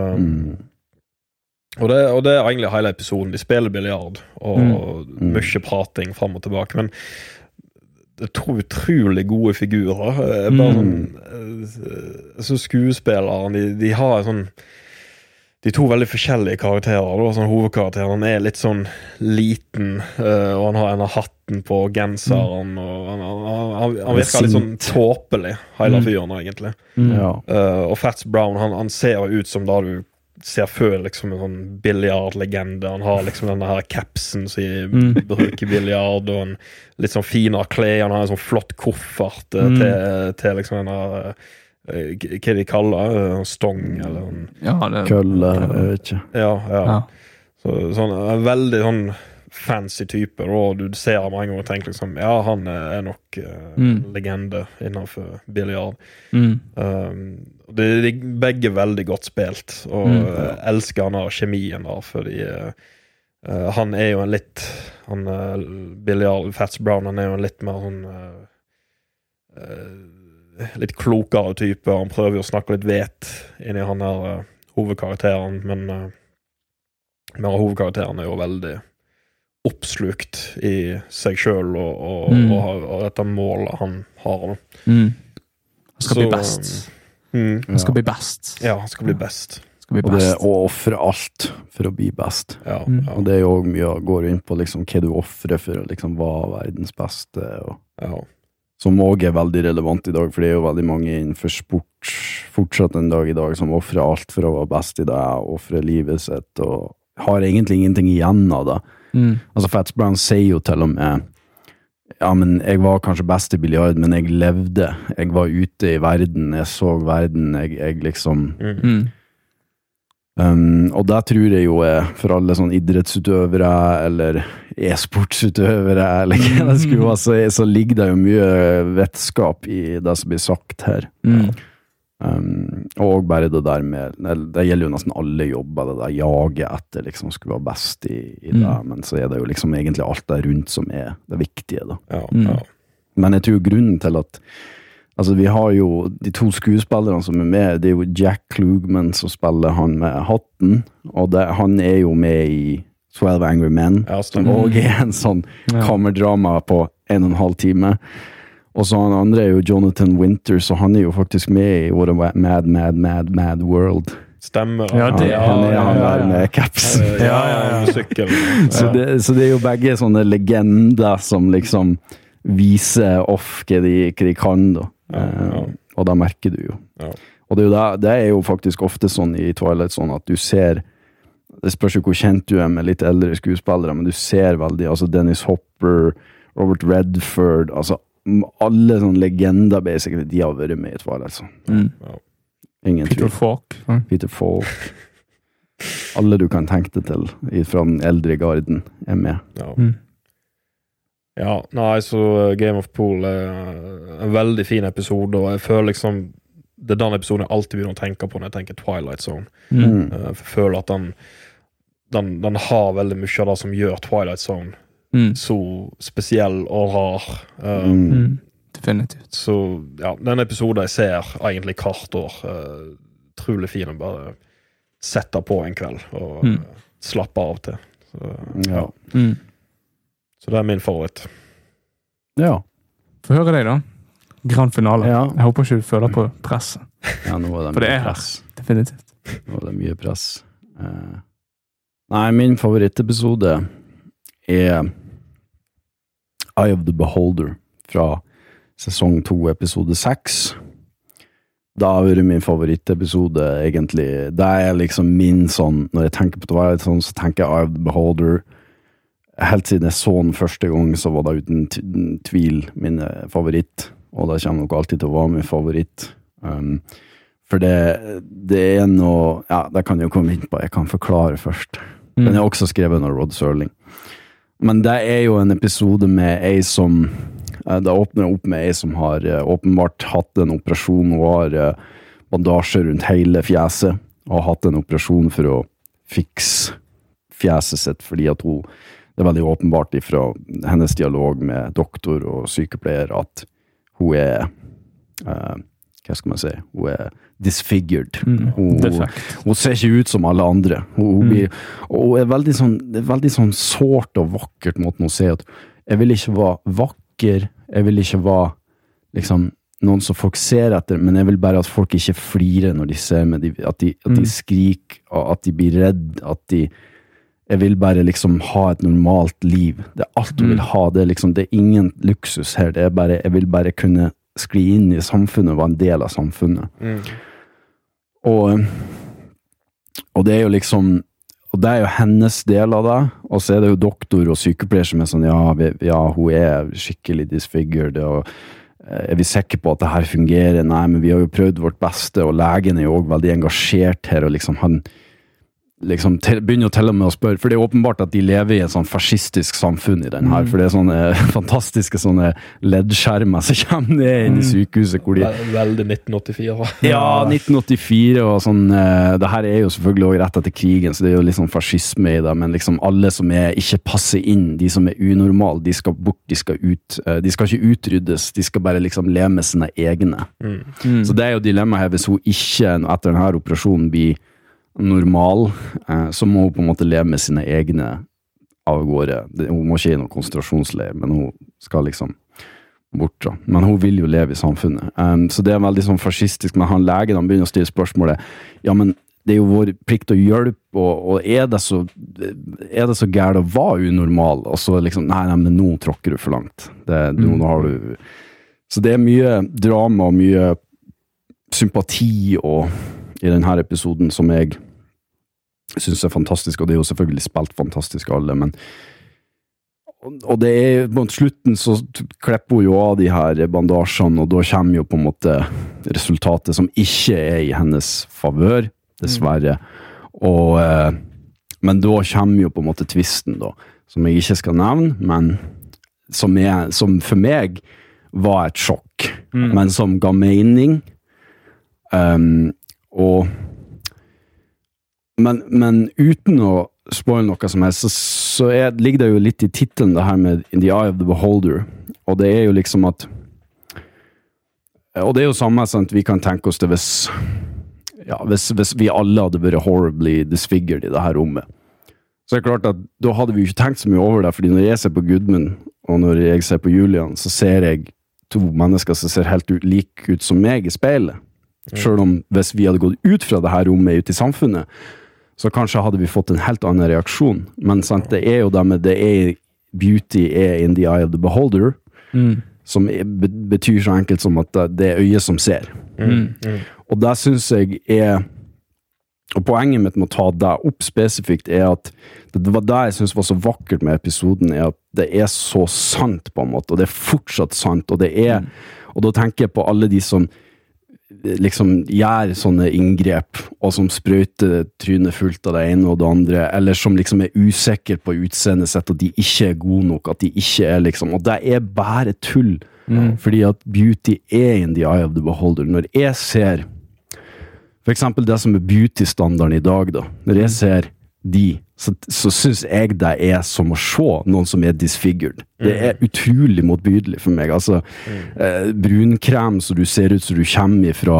Og det egentlig hele episoden. De spiller biljard, og mye prating frem og tilbake, men det utrolig gode figurer. Bare så skuespillere, de har sånn de to veldig forskjellige karakterer. Da. Sånn, hovedkarakteren han litt sånn liten, og han har en av hatten på genseren, og han virker litt sånn tåpelig, hele fyren egentlig. Og Fats Brown, han ser ut som da du ser før liksom en sånn biljardlegende. Han har liksom denne her capsen som bruker biljard, og en litt sånn finere klær. Han har en sånn flott koffert til liksom denne hva de kaller stong eller kølle, jeg vet ikke. Ja. Sånn en veldig sånn fancy type, og du ser ham mange ganger og tenker liksom, ja, han nok legende innenfor biljard. De begge veldig godt spilt, og elsker han av kjemien da, fordi han jo en litt biljard, Fats Brown, han jo en litt mer sånn litt klokere type, han prøver å snakke litt vet inn I han her hovedkarakteren, men hovedkarakteren jo veldig oppslukt I seg selv og dette målet han har. Han skal bli best. Han skal bli best. Ja, han skal bli best. Og det å offre alt for å bli best. Og det jo også mye å gå inn på liksom, hva du offrer for å liksom, være verdens beste. Og, som også veldig relevant I dag, for det jo veldig mange innenfor sport fortsatt en dag I dag som offrer alt for å være best I det, offrer livet sitt, og har egentlig ingenting igjen av det. Altså Fats Brown sier jo til og med ja, men jeg var kanskje best I biljard, men jeg levde, jeg var ute I verden, jeg så verden, jeg liksom og det tror jeg jo for alle sånn idrettsutøvere eller e-sportsutøvere eller hva det skulle være, så ligger det jo mye vettskap I det som blir sagt her. Og bare det der med, det gjelder jo nesten alle jobber, det der jaget etter liksom skulle være best I det, men så det jo liksom egentlig alt der rundt som det viktige da. Men jeg tror grunnen til at altså vi har jo de to skuespillerne som med, det jo Jack Klugman som spiller han med hatten, og han jo med I 12 Angry Men, og en sånn kammerdrama på 1,5 time. Og så han andre jo Jonathan Winters, og han jo faktisk med I What a Mad World. Stemmer. Ja, han der med caps. Musikkel. Så det jo begge sånne legender som liksom viser off hva de kan da. Og da merker du jo. Og det jo faktisk ofte sånn I Twilight sånn at du ser, det spørs jo hvor kjent du med litt eldre skuespillere, men du ser veldig, altså Dennis Hopper, Robert Redford, altså alle sånne legender basically, de har vært med I Twilight sånn. Ingen Peter Falk. Peter Falk. Alle du kan tenke deg til fra den eldre garden med. Ja, nei, så Game of Pool en veldig fin episode, og jeg føler liksom det den episoden jeg alltid begynner å tenke på når jeg tenker Twilight Zone. Jeg føler at den har veldig mye av det som gjør Twilight Zone så spesiell og rar. Definitivt. Så ja, den episoden jeg ser egentlig hvert år trolig fin å bare sette på en kveld og slappe av til. Så, så det min favoritt. Ja. Få høre deg da. Grand finale. Ja. Jeg håper ikke du føler på presset. Ja, nå det for det mye press. Definitivt. Nå det mye press. Nei, min favorittepisode Eye of the Beholder fra sesong 2, episode 6. Da har vært min favorittepisode egentlig. Det liksom min sånn, når jeg tenker på Twilight sånn, så tenker jeg Eye of the Beholder. Helt siden jeg så den første gang, så var det uten tvil min favoritt, og det kommer nok alltid til å være min favoritt. For det noe, ja, det kan jeg jo komme inn på, jeg kan forklare først. Den også skrevet av Rod Serling. Men det jo en episode med ei som, det åpner opp med ei som har åpenbart hatt en operasjon, og har bandasje rundt hele fjeset, og har hatt en operasjon for å fikse fjeset sitt, fordi at hun det er veldig åpenbart ifra hennes dialog med doktor og sykepleier at hun hva skal man si, hun disfigured. Hun ser ikke ut som alle andre. Hun er veldig sånn, det er veldig sånn sårt og vakkert måten å se at jeg vil ikke være vakker, jeg vil ikke være liksom noen som folk ser etter, men jeg vil bare at folk ikke flirer når de ser meg, at de skriker, at de blir redd, jeg vil bare liksom ha et normalt liv. Det er alt du vil ha, det er liksom, det er ingen luksus her, det er bare, jeg vil bare kunne skli inn i samfunnet og være en del av samfunnet. Og det er jo liksom, og det er jo hennes del av det, og så er det jo doktor og sykepleier som er sånn, ja, hun er skikkelig disfigured, og er vi sikre på at det her fungerer? Nei, men vi har jo prøvd vårt beste, og legen er jo også veldig engasjert her, og liksom han begynner jo til og med å spørre, for det er åpenbart at de lever i et sånn fascistisk samfunn i den her, for det er sånne fantastiske sånne leddskjermer som kommer ned inn i sykehuset, hvor de... Veldig 1984. Ja, 1984, og sånn, det her er jo selvfølgelig også rett etter krigen, så det er jo litt sånn fascisme i det, men liksom alle som ikke passer inn, de som er unormale, de skal bort, de skal ikke utryddes, de skal bare liksom leve med sine egne. Så det er jo dilemmaet her, hvis hun ikke etter denne operasjonen blir normal, så må hun på en måte leve med sine egne av gårde. Hun må ikke i noen konsentrasjonsleir, men hun skal liksom bort. Men hun vil jo leve i samfunnet. Så det er veldig sånn fascistisk, men han legen, han begynner å stille spørsmålet, ja, men det er jo vår plikt å hjelpe, og er det så gærent å være unormal, og så liksom, nei, men nå tråkker du for langt. Nå har du... Så det er mye drama og mye sympati i denne episoden som jeg synes er fantastisk, og det er jo selvfølgelig spilt fantastisk alle, men og det er på slutten så klipper hun jo av de her bandasjene, og da kommer jo på en måte resultatet som ikke er i hennes favør, dessverre, men da kommer jo på en måte tvisten da, som jeg ikke skal nevne, men som for meg var et sjokk, men som ga mening, men uten å spoile noe som helst, så ligger det jo litt i titelen det her med In the Eye of the Beholder, og det er jo liksom at og det er jo samme sånn at vi kan tenke oss det hvis vi alle hadde vært horribly disfigured i det her rommet, så er det klart at da hadde vi jo ikke tenkt så mye over det, fordi når jeg ser på Gudmund og når jeg ser på Julian, så ser jeg to mennesker som ser helt like ut som meg i speilet. Selv om hvis vi hadde gått ut fra det her rommet ut i samfunnet, så kanskje hadde vi fått en helt annen reaksjon. Men sant, det er jo det med beauty er in the eye of the beholder, som betyr så enkelt som at det er øyet som ser. Og det synes jeg og poenget mitt med å ta det opp spesifikt er at det var det jeg synes var så vakkert med episoden, er at det er så sant på en måte, og det er fortsatt sant, og og da tenker jeg på alle de som liksom gjør sånne inngrep og som sprøyter trynet fullt av det ene og det andre, eller som liksom er usikker på utseendet sitt, og de ikke er gode nok, at de ikke er liksom, og det er bare tull, fordi at beauty er in the eye of the beholder. Når jeg ser for eksempel det som er beauty-standarden i dag da, når jeg ser så synes jeg det er som å se noen som er disfigured. Det er utrolig motbydelig for meg. Altså, brunkrem så du ser ut som du kommer fra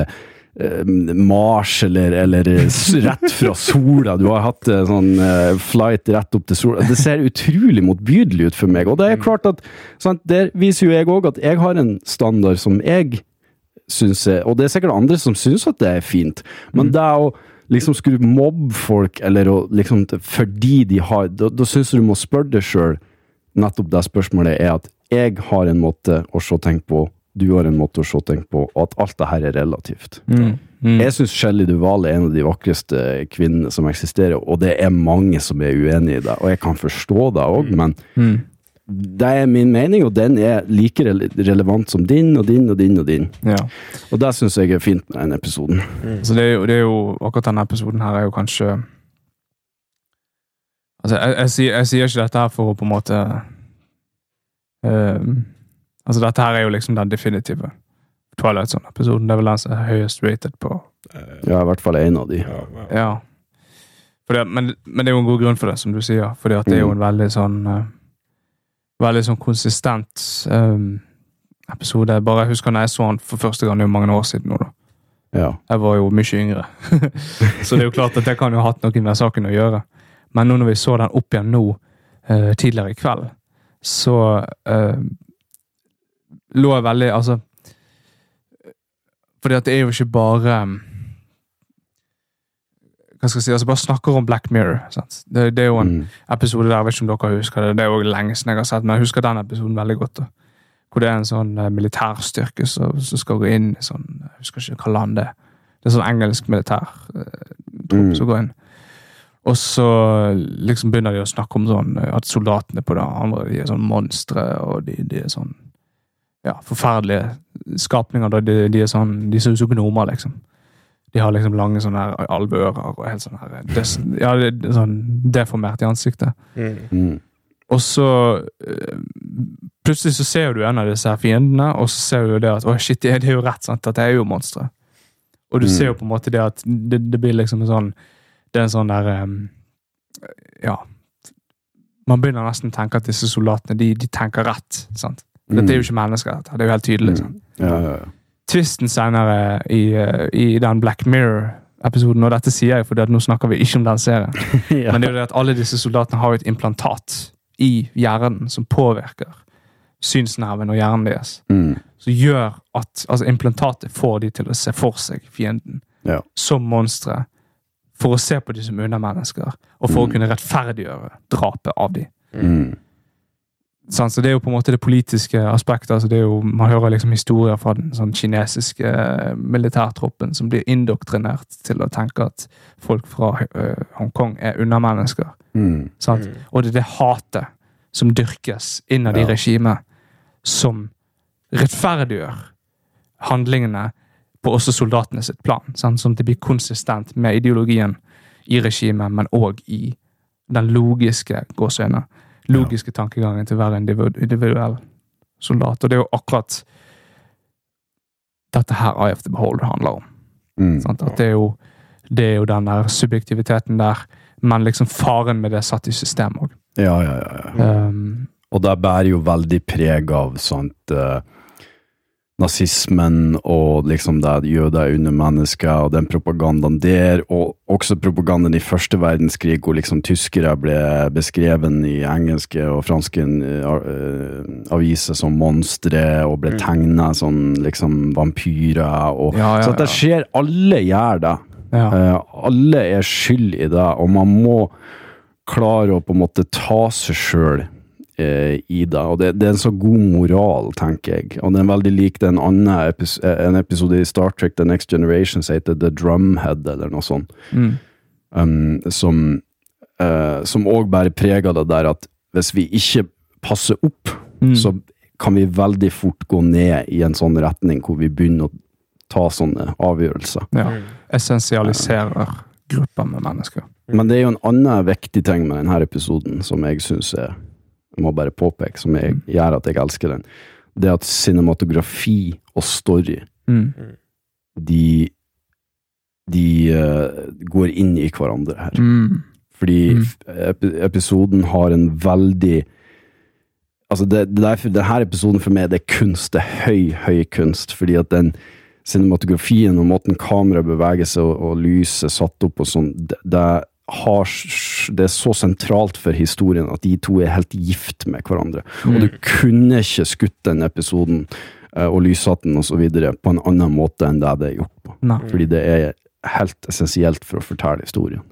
Mars eller rett fra sola. Du har hatt sånn flight rett opp til sola. Det ser utrolig motbydelig ut for meg. Og det er klart at, sant, der viser jo jeg også at jeg har en standard som jeg synes og det er sikkert andre som synes at det er fint. Men det er jo liksom skulle mobbe folk, eller liksom, fordi de har, da synes du må spørre deg selv, nettopp det spørsmålet er at jeg har en måte å se ting på, du har en måte å se ting på, og at alt det her er relativt. Jeg synes Shelley Duvall er en av de vakreste kvinnene som eksisterer, og det er mange som er uenige i det, og jeg kan forstå det også, men det er min mening, og den er like relevant som din, og din, og din, og din. Ja. Og det synes jeg er fint med denne episoden. Så det er jo, akkurat denne episoden her er jo kanskje, altså jeg sier ikke dette her for å på en måte, altså dette her er jo liksom den definitive Twilight Zone-episoden, det er vel den som er høyest rated på. Ja, i hvert fall en av de. Ja. Men det er jo en god grunn for det, som du sier. Fordi at det er jo en veldig sånn konsistent episode. Bare jeg husker når jeg så den for første gang, det er jo mange år siden nå da. Ja. Jeg var jo mye yngre. Så det er jo klart at det kan jo ha hatt noe med saken å gjøre. Men nå når vi så den opp igjen nå, tidligere i kveld, så lå jeg veldig, altså fordi at det er jo ikke bare hva skal jeg si, altså bare snakker om Black Mirror, sant? Det er jo en episode der, jeg vet ikke om dere husker det, det er jo lenge siden jeg har sett, men jeg husker den episoden veldig godt da. Hvor det er en sånn militærstyrke som skal gå inn i sånn, jeg husker ikke hva land det er. Det er sånn engelsk militærtrupp som går inn. Og så liksom begynner de å snakke om sånn, at soldatene på det andre, de er sånn monstre, og de er sånn, ja, forferdelige skapninger, de er sånn, de ser ut som gnomer, liksom. De har liksom lange sånne her alveører, og helt sånn her, ja, det er sånn deformert i ansiktet. Og så plutselig så ser du en av disse her fiendene, og så ser du det at, shit, det er jo rett, sant, at det er jo monstre. Og du ser jo på en måte det at det blir liksom en sånn, det er en sånn der, ja, man begynner nesten å tenke at disse soldatene, de tenker rett, sant? Dette er jo ikke mennesker, det er jo helt tydelig, sant? Ja. Twisten senere i den Black Mirror-episoden, og dette sier jeg fordi at nå snakker vi ikke om den serien, men det er jo det at alle disse soldatene har jo et implantat i hjernen som påvirker synsnerven og hjernen deres. Så gjør at altså implantatet får de til å se for seg fienden som monstre, for å se på de som undermennesker, og for å kunne rettferdiggjøre drapet av de. Så det er jo på en måte det politiske aspektet, altså det er jo, man hører liksom historier fra den sånn kinesiske militærtroppen som blir indoktrinert til å tenke at folk fra Hongkong er undermennesker. Og det er det hatet som dyrkes innad i regimet som rettferdiggjør handlingene på også soldatene sitt plan, sånn som det blir konsistent med ideologien i regimet, men også i den logiske tankegangen til hver individuell soldat. Og det er jo akkurat dette her Eye of the Beholder handler om. At det er jo den der subjektiviteten der, men liksom faren med det satt i system også. Ja. Og det bærer jo veldig preg av sånt nazismen og liksom det jøder under mennesker og den propagandaen der, og også propagandaen i første verdenskrig hvor liksom tyskere ble beskreven i engelske og franske aviser som monstre og ble tegnet som liksom vampyrer og så at det skjer, alle gjør det. Alle er skyld i det, og man må klare å på en måte ta seg selv i det, og det er en så god moral, tenker jeg, og det er veldig lik en episode i Star Trek The Next Generation som heter The Drumhead eller noe sånt som også bare preger det der at hvis vi ikke passer opp så kan vi veldig fort gå ned i en sånn retning hvor vi begynner å ta sånne avgjørelser. Essensialiserer grupper med mennesker. Men det er jo en annen viktig ting med denne episoden som jeg synes jeg må bare påpeke, som gjør at jeg elsker den. Det at cinematografi og story de går inn i hverandre her. Fordi episoden har en veldig altså derfor denne episoden for meg det er kunst, det er høy kunst, fordi at den cinematografien og måten kamera beveger seg og lyset satt opp og sånn, det er så sentralt for historien at de to er helt gift med hverandre. Og du kunne ikke skutt den episoden og lyssatten og så videre på en annen måte enn det er gjort på. Fordi det er helt essensielt for å fortelle historien.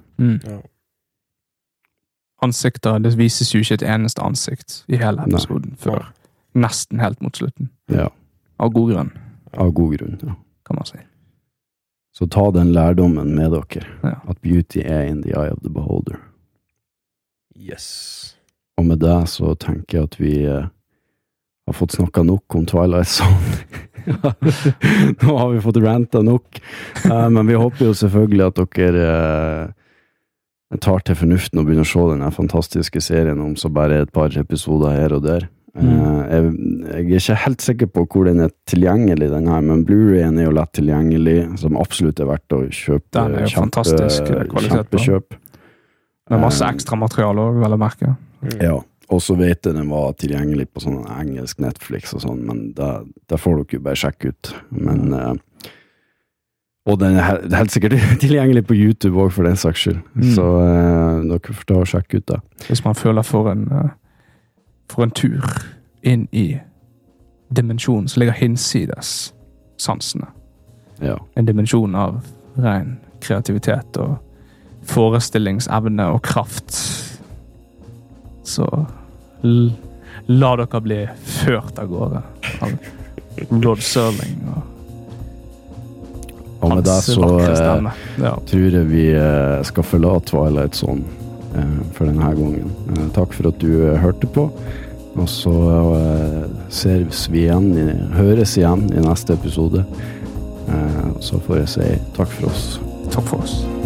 Ansikter, det vises jo ikke et eneste ansikt i hele episoden før nesten helt mot slutten. Av god grunn. Av god grunn, kan man si. Så ta den lærdommen med dere, at beauty er in the eye of the beholder. Yes. Og med det så tenker jeg at vi har fått snakket nok om Twilight Zone. Nå har vi fått rantet nok, men vi håper jo selvfølgelig at dere tar til fornuften og begynner å se denne fantastiske serien om så bare et par episoder her og der. Jeg er ikke helt sikker på hvor den er tilgjengelig den her, men Blu-rayen er jo lett tilgjengelig, som absolutt er verdt å kjøpe. Den er jo fantastisk kvalitet på. Kjempekjøp. Med masse ekstra materiale også, vel å merke. Ja, og så vet jeg den var tilgjengelig på sånn engelsk Netflix og sånn, men det får dere jo bare sjekke ut. Men, og den er helt sikkert tilgjengelig på YouTube også, for den saks skyld. Så dere får ta og sjekke ut det. Hvis man føler for en tur inn i dimensjonen som ligger hinsides sansene. Ja. En dimensjon av ren kreativitet og forestillingsevne og kraft. Så la dere bli ført av gårde av Rod Serling og med det så tror jeg vi skal forlate Twilight Zone for denne gangen. Takk for at du hørte på, og så høres igjen i neste episode. Så får jeg si takk for oss. Takk for oss.